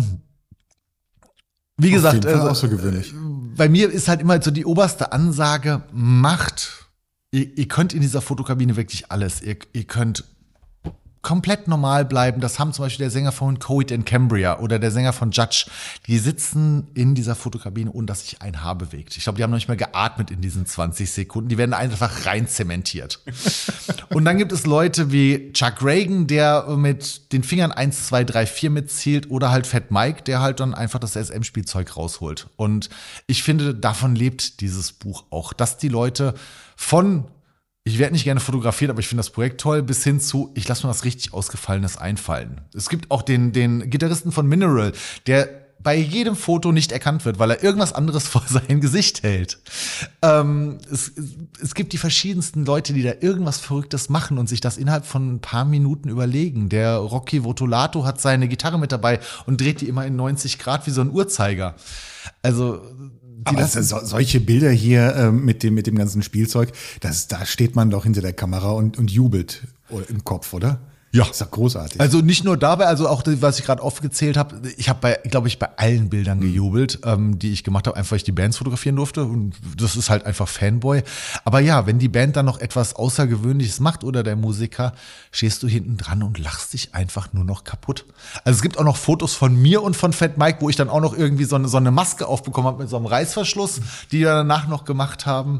wie gesagt, Auf jeden Fall also, außergewöhnlich. Bei mir ist halt immer so die oberste Ansage, macht, ihr, ihr könnt in dieser Fotokabine wirklich alles. Ihr, ihr könnt komplett normal bleiben. Das haben zum Beispiel der Sänger von Coheed and Cambria oder der Sänger von Judge. Die sitzen in dieser Fotokabine, ohne dass sich ein Haar bewegt. Ich glaube, die haben noch nicht mal geatmet in diesen zwanzig Sekunden. Die werden einfach rein zementiert. Und dann gibt es Leute wie Chuck Reagan, der mit den Fingern eins, zwei, drei, vier mitzielt, oder halt Fat Mike, der halt dann einfach das S M-Spielzeug rausholt. Und ich finde, davon lebt dieses Buch auch, dass die Leute von ich werde nicht gerne fotografiert, aber ich finde das Projekt toll, bis hin zu, ich lasse mir was richtig Ausgefallenes einfallen. Es gibt auch den, den Gitarristen von Mineral, der bei jedem Foto nicht erkannt wird, weil er irgendwas anderes vor sein Gesicht hält. Ähm, es, es gibt die verschiedensten Leute, die da irgendwas Verrücktes machen und sich das innerhalb von ein paar Minuten überlegen. Der Rocky Votolato hat seine Gitarre mit dabei und dreht die immer in neunzig Grad wie so ein Uhrzeiger. Also die Aber lassen, so, solche Bilder hier äh, mit dem mit dem ganzen Spielzeug, das, da steht man doch hinter der Kamera und, und jubelt im Kopf, oder? Ja. Ist doch großartig. Also nicht nur dabei, also auch das, was ich gerade aufgezählt habe. Ich habe bei, glaube ich, bei allen Bildern gejubelt, ähm, die ich gemacht habe, einfach weil ich die Bands fotografieren durfte. Und das ist halt einfach Fanboy. Aber ja, wenn die Band dann noch etwas Außergewöhnliches macht oder der Musiker, stehst du hinten dran und lachst dich einfach nur noch kaputt. Also es gibt auch noch Fotos von mir und von Fat Mike, wo ich dann auch noch irgendwie so eine, so eine Maske aufbekommen habe mit so einem Reißverschluss, die wir danach noch gemacht haben.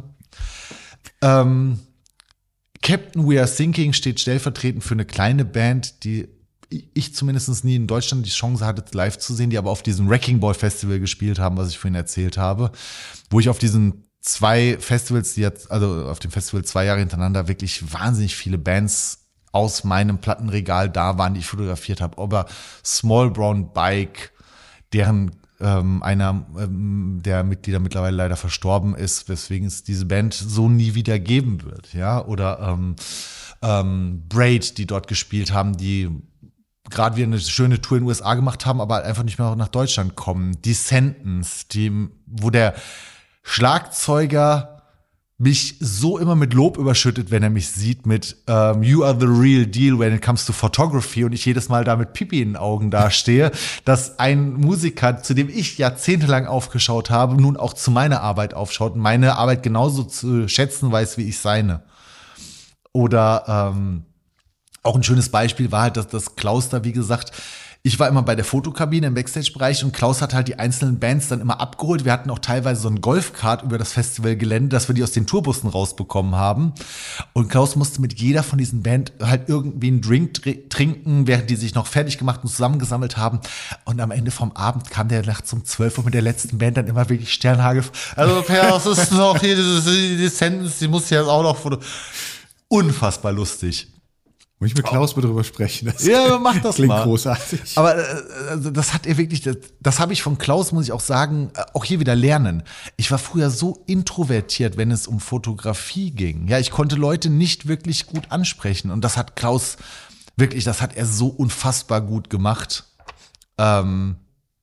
Ähm, Captain We Are Thinking steht stellvertretend für eine kleine Band, die ich zumindest nie in Deutschland die Chance hatte, live zu sehen, die aber auf diesem Wrecking Ball Festival gespielt haben, was ich vorhin erzählt habe, wo ich auf diesen zwei Festivals, die jetzt, also auf dem Festival zwei Jahre hintereinander wirklich wahnsinnig viele Bands aus meinem Plattenregal da waren, die ich fotografiert habe. Aber Small Brown Bike, deren Ähm, einer ähm, der Mitglieder mittlerweile leider verstorben ist, weswegen es diese Band so nie wieder geben wird, ja, oder ähm, ähm, Braid, die dort gespielt haben, die gerade wieder eine schöne Tour in den U S A gemacht haben, aber einfach nicht mehr nach Deutschland kommen. Die Sentence, die, wo der Schlagzeuger mich so immer mit Lob überschüttet, wenn er mich sieht mit um, You are the real deal when it comes to photography und ich jedes Mal da mit Pipi in den Augen dastehe, dass ein Musiker, zu dem ich jahrzehntelang aufgeschaut habe, nun auch zu meiner Arbeit aufschaut und meine Arbeit genauso zu schätzen weiß, wie ich seine. Oder ähm, auch ein schönes Beispiel war halt, dass das Klaus da, wie gesagt, ich war immer bei der Fotokabine im Backstage-Bereich und Klaus hat halt die einzelnen Bands dann immer abgeholt. Wir hatten auch teilweise so ein Golfkart über das Festivalgelände, dass wir die aus den Tourbussen rausbekommen haben. Und Klaus musste mit jeder von diesen Bands halt irgendwie einen Drink tr- trinken, während die sich noch fertig gemacht und zusammengesammelt haben. Und am Ende vom Abend kam der nachts um zwölf Uhr mit der letzten Band dann immer wirklich Sternhagel. Also Per, was ist noch hier, die, die Sentence, die muss ja jetzt auch noch foto. Unfassbar lustig. Muss ich mit Klaus mal drüber sprechen? Das ja, mach das klingt mal. großartig. Aber äh, also das hat er wirklich, das, das habe ich von Klaus, muss ich auch sagen, auch hier wieder lernen. Ich war früher so introvertiert, wenn es um Fotografie ging. Ja, ich konnte Leute nicht wirklich gut ansprechen. Und das hat Klaus wirklich, das hat er so unfassbar gut gemacht. Ähm,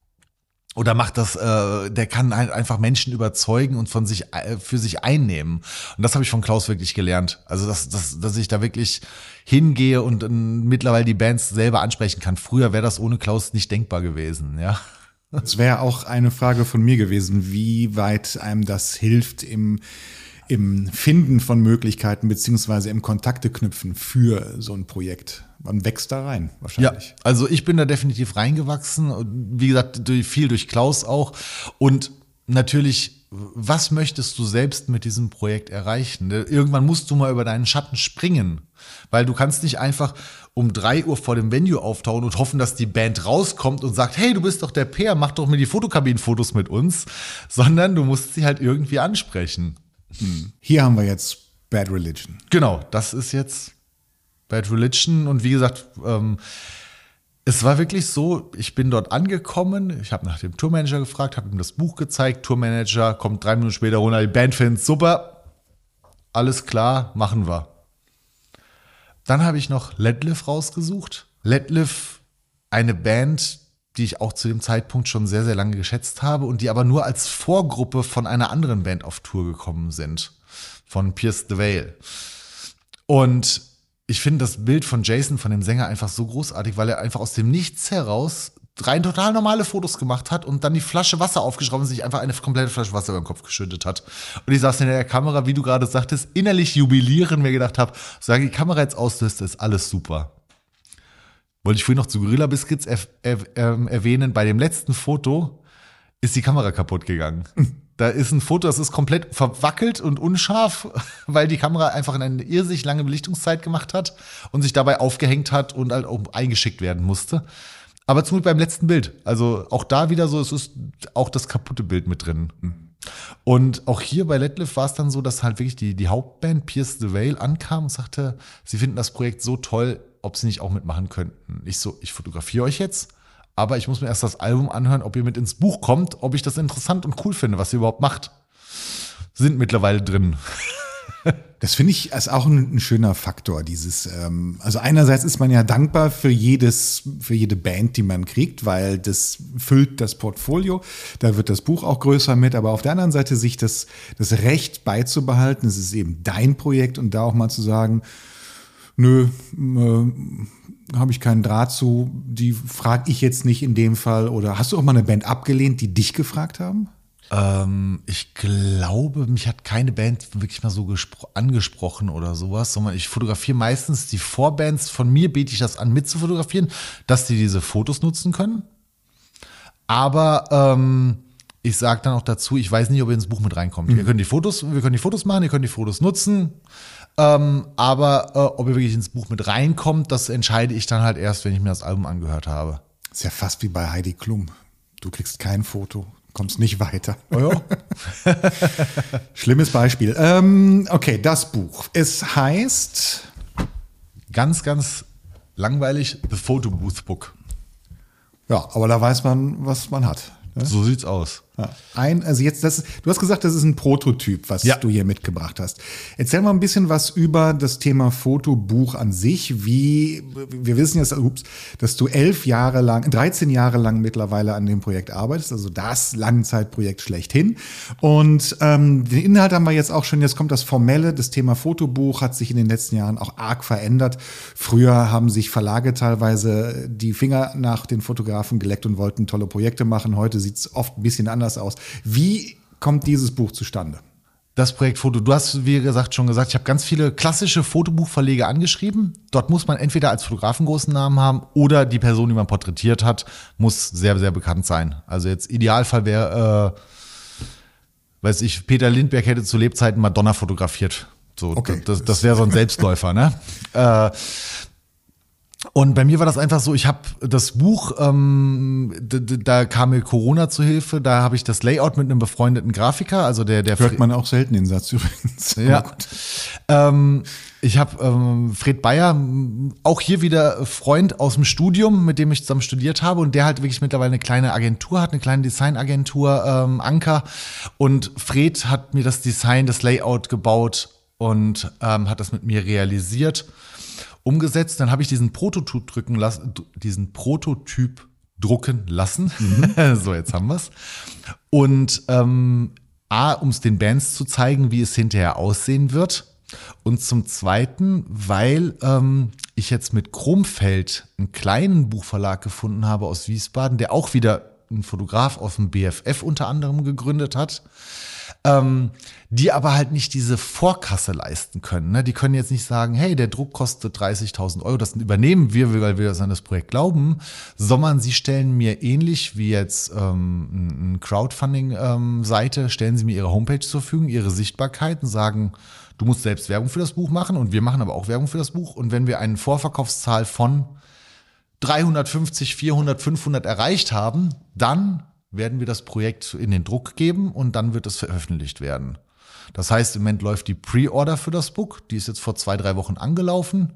Oder macht das, äh, der kann halt einfach Menschen überzeugen und von sich äh, für sich einnehmen. Und das habe ich von Klaus wirklich gelernt. Also dass, dass, dass ich da wirklich hingehe und äh, mittlerweile die Bands selber ansprechen kann. Früher wäre das ohne Klaus nicht denkbar gewesen, ja. Das wäre auch eine Frage von mir gewesen, wie weit einem das hilft im im Finden von Möglichkeiten beziehungsweise im Kontakte knüpfen für so ein Projekt. Man wächst da rein, wahrscheinlich. Ja, also ich bin da definitiv reingewachsen. Wie gesagt, durch, viel durch Klaus auch. Und natürlich, was möchtest du selbst mit diesem Projekt erreichen? Irgendwann musst du mal über deinen Schatten springen. Weil du kannst nicht einfach um drei Uhr vor dem Venue auftauchen und hoffen, dass die Band rauskommt und sagt, hey, du bist doch der Peer, mach doch mir die Fotokabinenfotos mit uns. Sondern du musst sie halt irgendwie ansprechen. Hier haben wir jetzt Bad Religion. Genau, das ist jetzt Bad Religion. Und wie gesagt, ähm, es war wirklich so, ich bin dort angekommen, ich habe nach dem Tourmanager gefragt, habe ihm das Buch gezeigt, Tourmanager kommt drei Minuten später runter, die Band findet super, alles klar, machen wir. Dann habe ich noch Letliff rausgesucht. Letliff, eine Band, die ich auch zu dem Zeitpunkt schon sehr, sehr lange geschätzt habe und die aber nur als Vorgruppe von einer anderen Band auf Tour gekommen sind, von Pierce the Veil. Und ich finde das Bild von Jason, von dem Sänger, einfach so großartig, weil er einfach aus dem Nichts heraus rein total normale Fotos gemacht hat und dann die Flasche Wasser aufgeschraubt und sich einfach eine komplette Flasche Wasser über den Kopf geschüttet hat. Und ich saß in der Kamera, wie du gerade sagtest, innerlich jubilieren, mir gedacht habe, solange die Kamera jetzt auslöst, ist alles super. Wollte ich vorhin noch zu Gorilla Biscuits er, er, er, erwähnen, bei dem letzten Foto ist die Kamera kaputt gegangen. Da ist ein Foto, das ist komplett verwackelt und unscharf, weil die Kamera einfach eine irrsinnig lange Belichtungszeit gemacht hat und sich dabei aufgehängt hat und halt auch eingeschickt werden musste. Aber zum Glück beim letzten Bild. Also auch da wieder so, es ist auch das kaputte Bild mit drin. Und auch hier bei Letliff war es dann so, dass halt wirklich die, die Hauptband Pierce the Veil ankam und sagte, sie finden das Projekt so toll, ob sie nicht auch mitmachen könnten. Ich so, ich fotografiere euch jetzt, aber ich muss mir erst das Album anhören, ob ihr mit ins Buch kommt, ob ich das interessant und cool finde, was ihr überhaupt macht. Sind mittlerweile drin. Das finde ich ist auch ein, ein schöner Faktor. Dieses, ähm, also einerseits ist man ja dankbar für jedes, für jede Band, die man kriegt, weil das füllt das Portfolio. Da wird das Buch auch größer mit. Aber auf der anderen Seite sich das, das Recht beizubehalten, es ist eben dein Projekt und da auch mal zu sagen, nö, äh, habe ich keinen Draht zu. Die frage ich jetzt nicht in dem Fall. Oder hast du auch mal eine Band abgelehnt, die dich gefragt haben? Ähm, ich glaube, mich hat keine Band wirklich mal so gespro- angesprochen oder sowas, sondern ich fotografiere meistens die Vorbands. Von mir biete ich das an, mit zu fotografieren, dass die diese Fotos nutzen können. Aber ähm, ich sage dann auch dazu, ich weiß nicht, ob ihr ins Buch mit reinkommt. Mhm. Ihr könnt die Fotos, wir können die Fotos machen, ihr könnt die Fotos nutzen. Ähm, aber äh, ob ihr wirklich ins Buch mit reinkommt, das entscheide ich dann halt erst, wenn ich mir das Album angehört habe. Das ist ja fast wie bei Heidi Klum. Du kriegst kein Foto. Kommst nicht weiter. Oh ja. Schlimmes Beispiel. Ähm, okay, das Buch. Es heißt ganz, ganz langweilig The Photo Booth Book. Ja, aber da weiß man, was man hat. Ne? So sieht's aus. Ja. Ein, also jetzt, das, du hast gesagt, das ist ein Prototyp, was ja. du hier mitgebracht hast. Erzähl mal ein bisschen was über das Thema Fotobuch an sich. Wie, wir wissen jetzt, ups, dass du elf Jahre lang, dreizehn Jahre lang mittlerweile an dem Projekt arbeitest, also das Langzeitprojekt schlechthin. Und ähm, den Inhalt haben wir jetzt auch schon, jetzt kommt das Formelle. Das Thema Fotobuch hat sich in den letzten Jahren auch arg verändert. Früher haben sich Verlage teilweise die Finger nach den Fotografen geleckt und wollten tolle Projekte machen. Heute sieht's oft ein bisschen anders aus. Wie kommt dieses Buch zustande? Das Projekt Foto, du hast, wie gesagt, schon gesagt, ich habe ganz viele klassische Fotobuchverlege angeschrieben. Dort muss man entweder als Fotograf einen großen Namen haben oder die Person, die man porträtiert hat, muss sehr, sehr bekannt sein. Also jetzt Idealfall wäre, äh, weiß ich, Peter Lindbergh hätte zu Lebzeiten Madonna fotografiert. So, okay. Das, das wäre so ein Selbstläufer, ne? äh, Und bei mir war das einfach so, ich habe das Buch, ähm, d- d- da kam mir Corona zu Hilfe, da habe ich das Layout mit einem befreundeten Grafiker, also der der Hört man auch selten den Satz übrigens. Ja. Ähm, ich habe ähm, Fred Bayer, auch hier wieder Freund aus dem Studium, mit dem ich zusammen studiert habe und der halt wirklich mittlerweile eine kleine Agentur hat, eine kleine Designagentur, ähm, Anker. Und Fred hat mir das Design, das Layout gebaut und ähm, hat das mit mir realisiert. Umgesetzt, dann habe ich diesen Prototyp drücken lassen, diesen Prototyp drucken lassen. Mhm. So, jetzt haben wir's. Und ähm, A, um es den Bands zu zeigen, wie es hinterher aussehen wird. Und zum Zweiten, weil ähm, ich jetzt mit Chromfeld einen kleinen Buchverlag gefunden habe aus Wiesbaden, der auch wieder einen Fotograf aus dem B F F unter anderem gegründet hat. Ähm, die aber halt nicht diese Vorkasse leisten können. Ne? Die können jetzt nicht sagen, hey, der Druck kostet dreißigtausend Euro, das übernehmen wir, weil wir das an das Projekt glauben, sondern sie stellen mir ähnlich wie jetzt ähm, eine Crowdfunding-Seite, ähm, stellen sie mir ihre Homepage zur Verfügung, ihre Sichtbarkeit und sagen, du musst selbst Werbung für das Buch machen und wir machen aber auch Werbung für das Buch. Und wenn wir eine Vorverkaufszahl von dreihundertfünfzig, vierhundert, fünfhundert erreicht haben, dann werden wir das Projekt in den Druck geben und dann wird es veröffentlicht werden. Das heißt, im Moment läuft die Pre-Order für das Buch. Die ist jetzt vor zwei, drei Wochen angelaufen.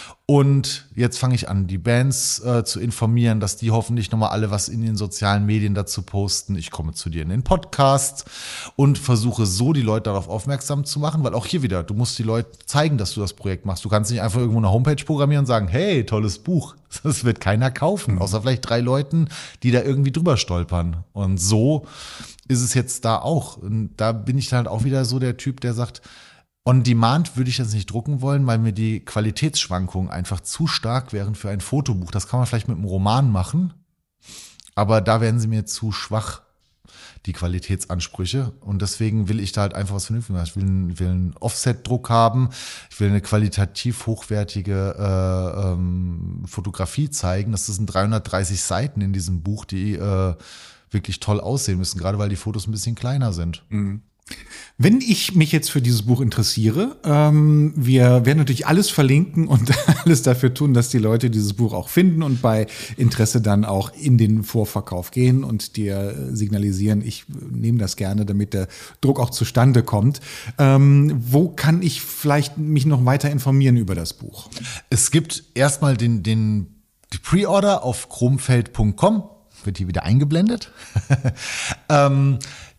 Und jetzt fange ich an, die Bands äh, zu informieren, dass die hoffentlich nochmal alle was in den sozialen Medien dazu posten. Ich komme zu dir in den Podcast und versuche so die Leute darauf aufmerksam zu machen, weil auch hier wieder, du musst die Leute zeigen, dass du das Projekt machst. Du kannst nicht einfach irgendwo eine Homepage programmieren und sagen, hey, tolles Buch. Das wird keiner kaufen, außer vielleicht drei Leuten, die da irgendwie drüber stolpern. Und so ist es jetzt da auch. Und da bin ich dann halt auch wieder so der Typ, der sagt, on demand würde ich das nicht drucken wollen, weil mir die Qualitätsschwankungen einfach zu stark wären für ein Fotobuch. Das kann man vielleicht mit einem Roman machen, aber da werden sie mir zu schwach, die Qualitätsansprüche. Und deswegen will ich da halt einfach was Vernünftiges machen. Ich will, einen- will einen Offset-Druck haben, ich will eine qualitativ hochwertige äh, ähm, Fotografie zeigen. Das sind dreihundertdreißig Seiten in diesem Buch, die äh, wirklich toll aussehen müssen, gerade weil die Fotos ein bisschen kleiner sind. Mhm. Wenn ich mich jetzt für dieses Buch interessiere, ähm, wir werden natürlich alles verlinken und alles dafür tun, dass die Leute dieses Buch auch finden und bei Interesse dann auch in den Vorverkauf gehen und dir signalisieren, ich nehme das gerne, damit der Druck auch zustande kommt. Ähm, wo kann ich vielleicht mich noch weiter informieren über das Buch? Es gibt erstmal den, den, die Pre-Order auf chromfeld punkt com, wird hier wieder eingeblendet. ähm,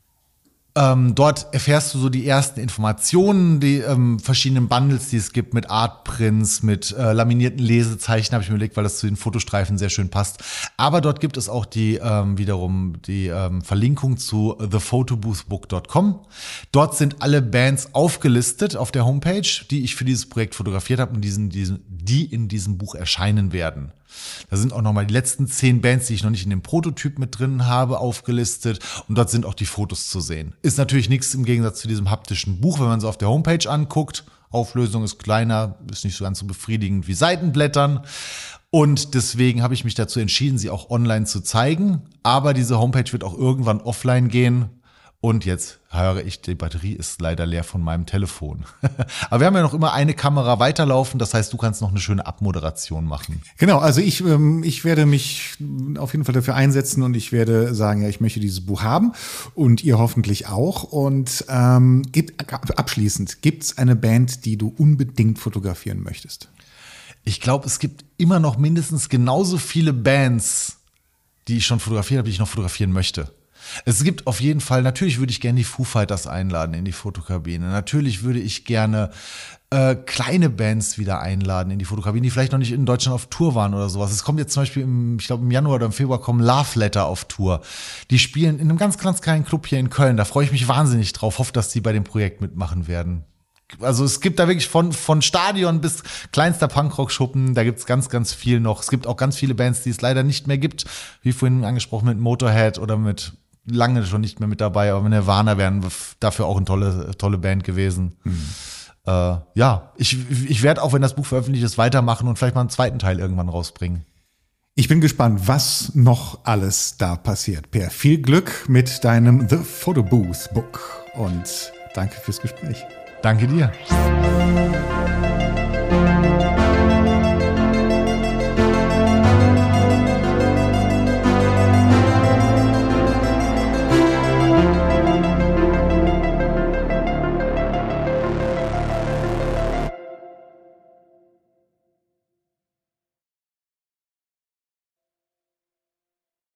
Ähm, dort erfährst du so die ersten Informationen, die ähm, verschiedenen Bundles, die es gibt mit Artprints, mit äh, laminierten Lesezeichen, habe ich mir überlegt, weil das zu den Fotostreifen sehr schön passt. Aber dort gibt es auch die ähm, wiederum die ähm, Verlinkung zu the photobooth book dot com. Dort sind alle Bands aufgelistet auf der Homepage, die ich für dieses Projekt fotografiert habe und diesen, diesen, die in diesem Buch erscheinen werden. Da sind auch nochmal die letzten zehn Bands, die ich noch nicht in dem Prototyp mit drin habe, aufgelistet. Und dort sind auch die Fotos zu sehen. Ist natürlich nichts im Gegensatz zu diesem haptischen Buch, wenn man es auf der Homepage anguckt. Auflösung ist kleiner, ist nicht so ganz so befriedigend wie Seitenblättern. Und deswegen habe ich mich dazu entschieden, sie auch online zu zeigen. Aber diese Homepage wird auch irgendwann offline gehen. Und jetzt höre ich, die Batterie ist leider leer von meinem Telefon. Aber wir haben ja noch immer eine Kamera weiterlaufen. Das heißt, du kannst noch eine schöne Abmoderation machen. Genau, also ich, ähm, ich werde mich auf jeden Fall dafür einsetzen und ich werde sagen, ja, ich möchte dieses Buch haben und ihr hoffentlich auch. Und ähm, gibt, abschließend, gibt es eine Band, die du unbedingt fotografieren möchtest? Ich glaube, es gibt immer noch mindestens genauso viele Bands, die ich schon fotografiert habe, die ich noch fotografieren möchte. Es gibt auf jeden Fall, natürlich würde ich gerne die Foo Fighters einladen in die Fotokabine. Natürlich würde ich gerne äh, kleine Bands wieder einladen in die Fotokabine, die vielleicht noch nicht in Deutschland auf Tour waren oder sowas. Es kommt jetzt zum Beispiel, im, ich glaube im Januar oder im Februar kommen Love Letter auf Tour. Die spielen in einem ganz, ganz kleinen Club hier in Köln. Da freue ich mich wahnsinnig drauf. Hoffe, dass die bei dem Projekt mitmachen werden. Also es gibt da wirklich von von Stadion bis kleinster Punkrock-Schuppen, da gibt's ganz, ganz viel noch. Es gibt auch ganz viele Bands, die es leider nicht mehr gibt, wie vorhin angesprochen mit Motorhead oder mit lange schon nicht mehr mit dabei, aber Nirvana wären dafür auch eine tolle, tolle Band gewesen. Mhm. Äh, ja, ich, ich werde auch, wenn das Buch veröffentlicht ist, weitermachen und vielleicht mal einen zweiten Teil irgendwann rausbringen. Ich bin gespannt, was noch alles da passiert. Per, viel Glück mit deinem The Photobooth Book und danke fürs Gespräch. Danke dir.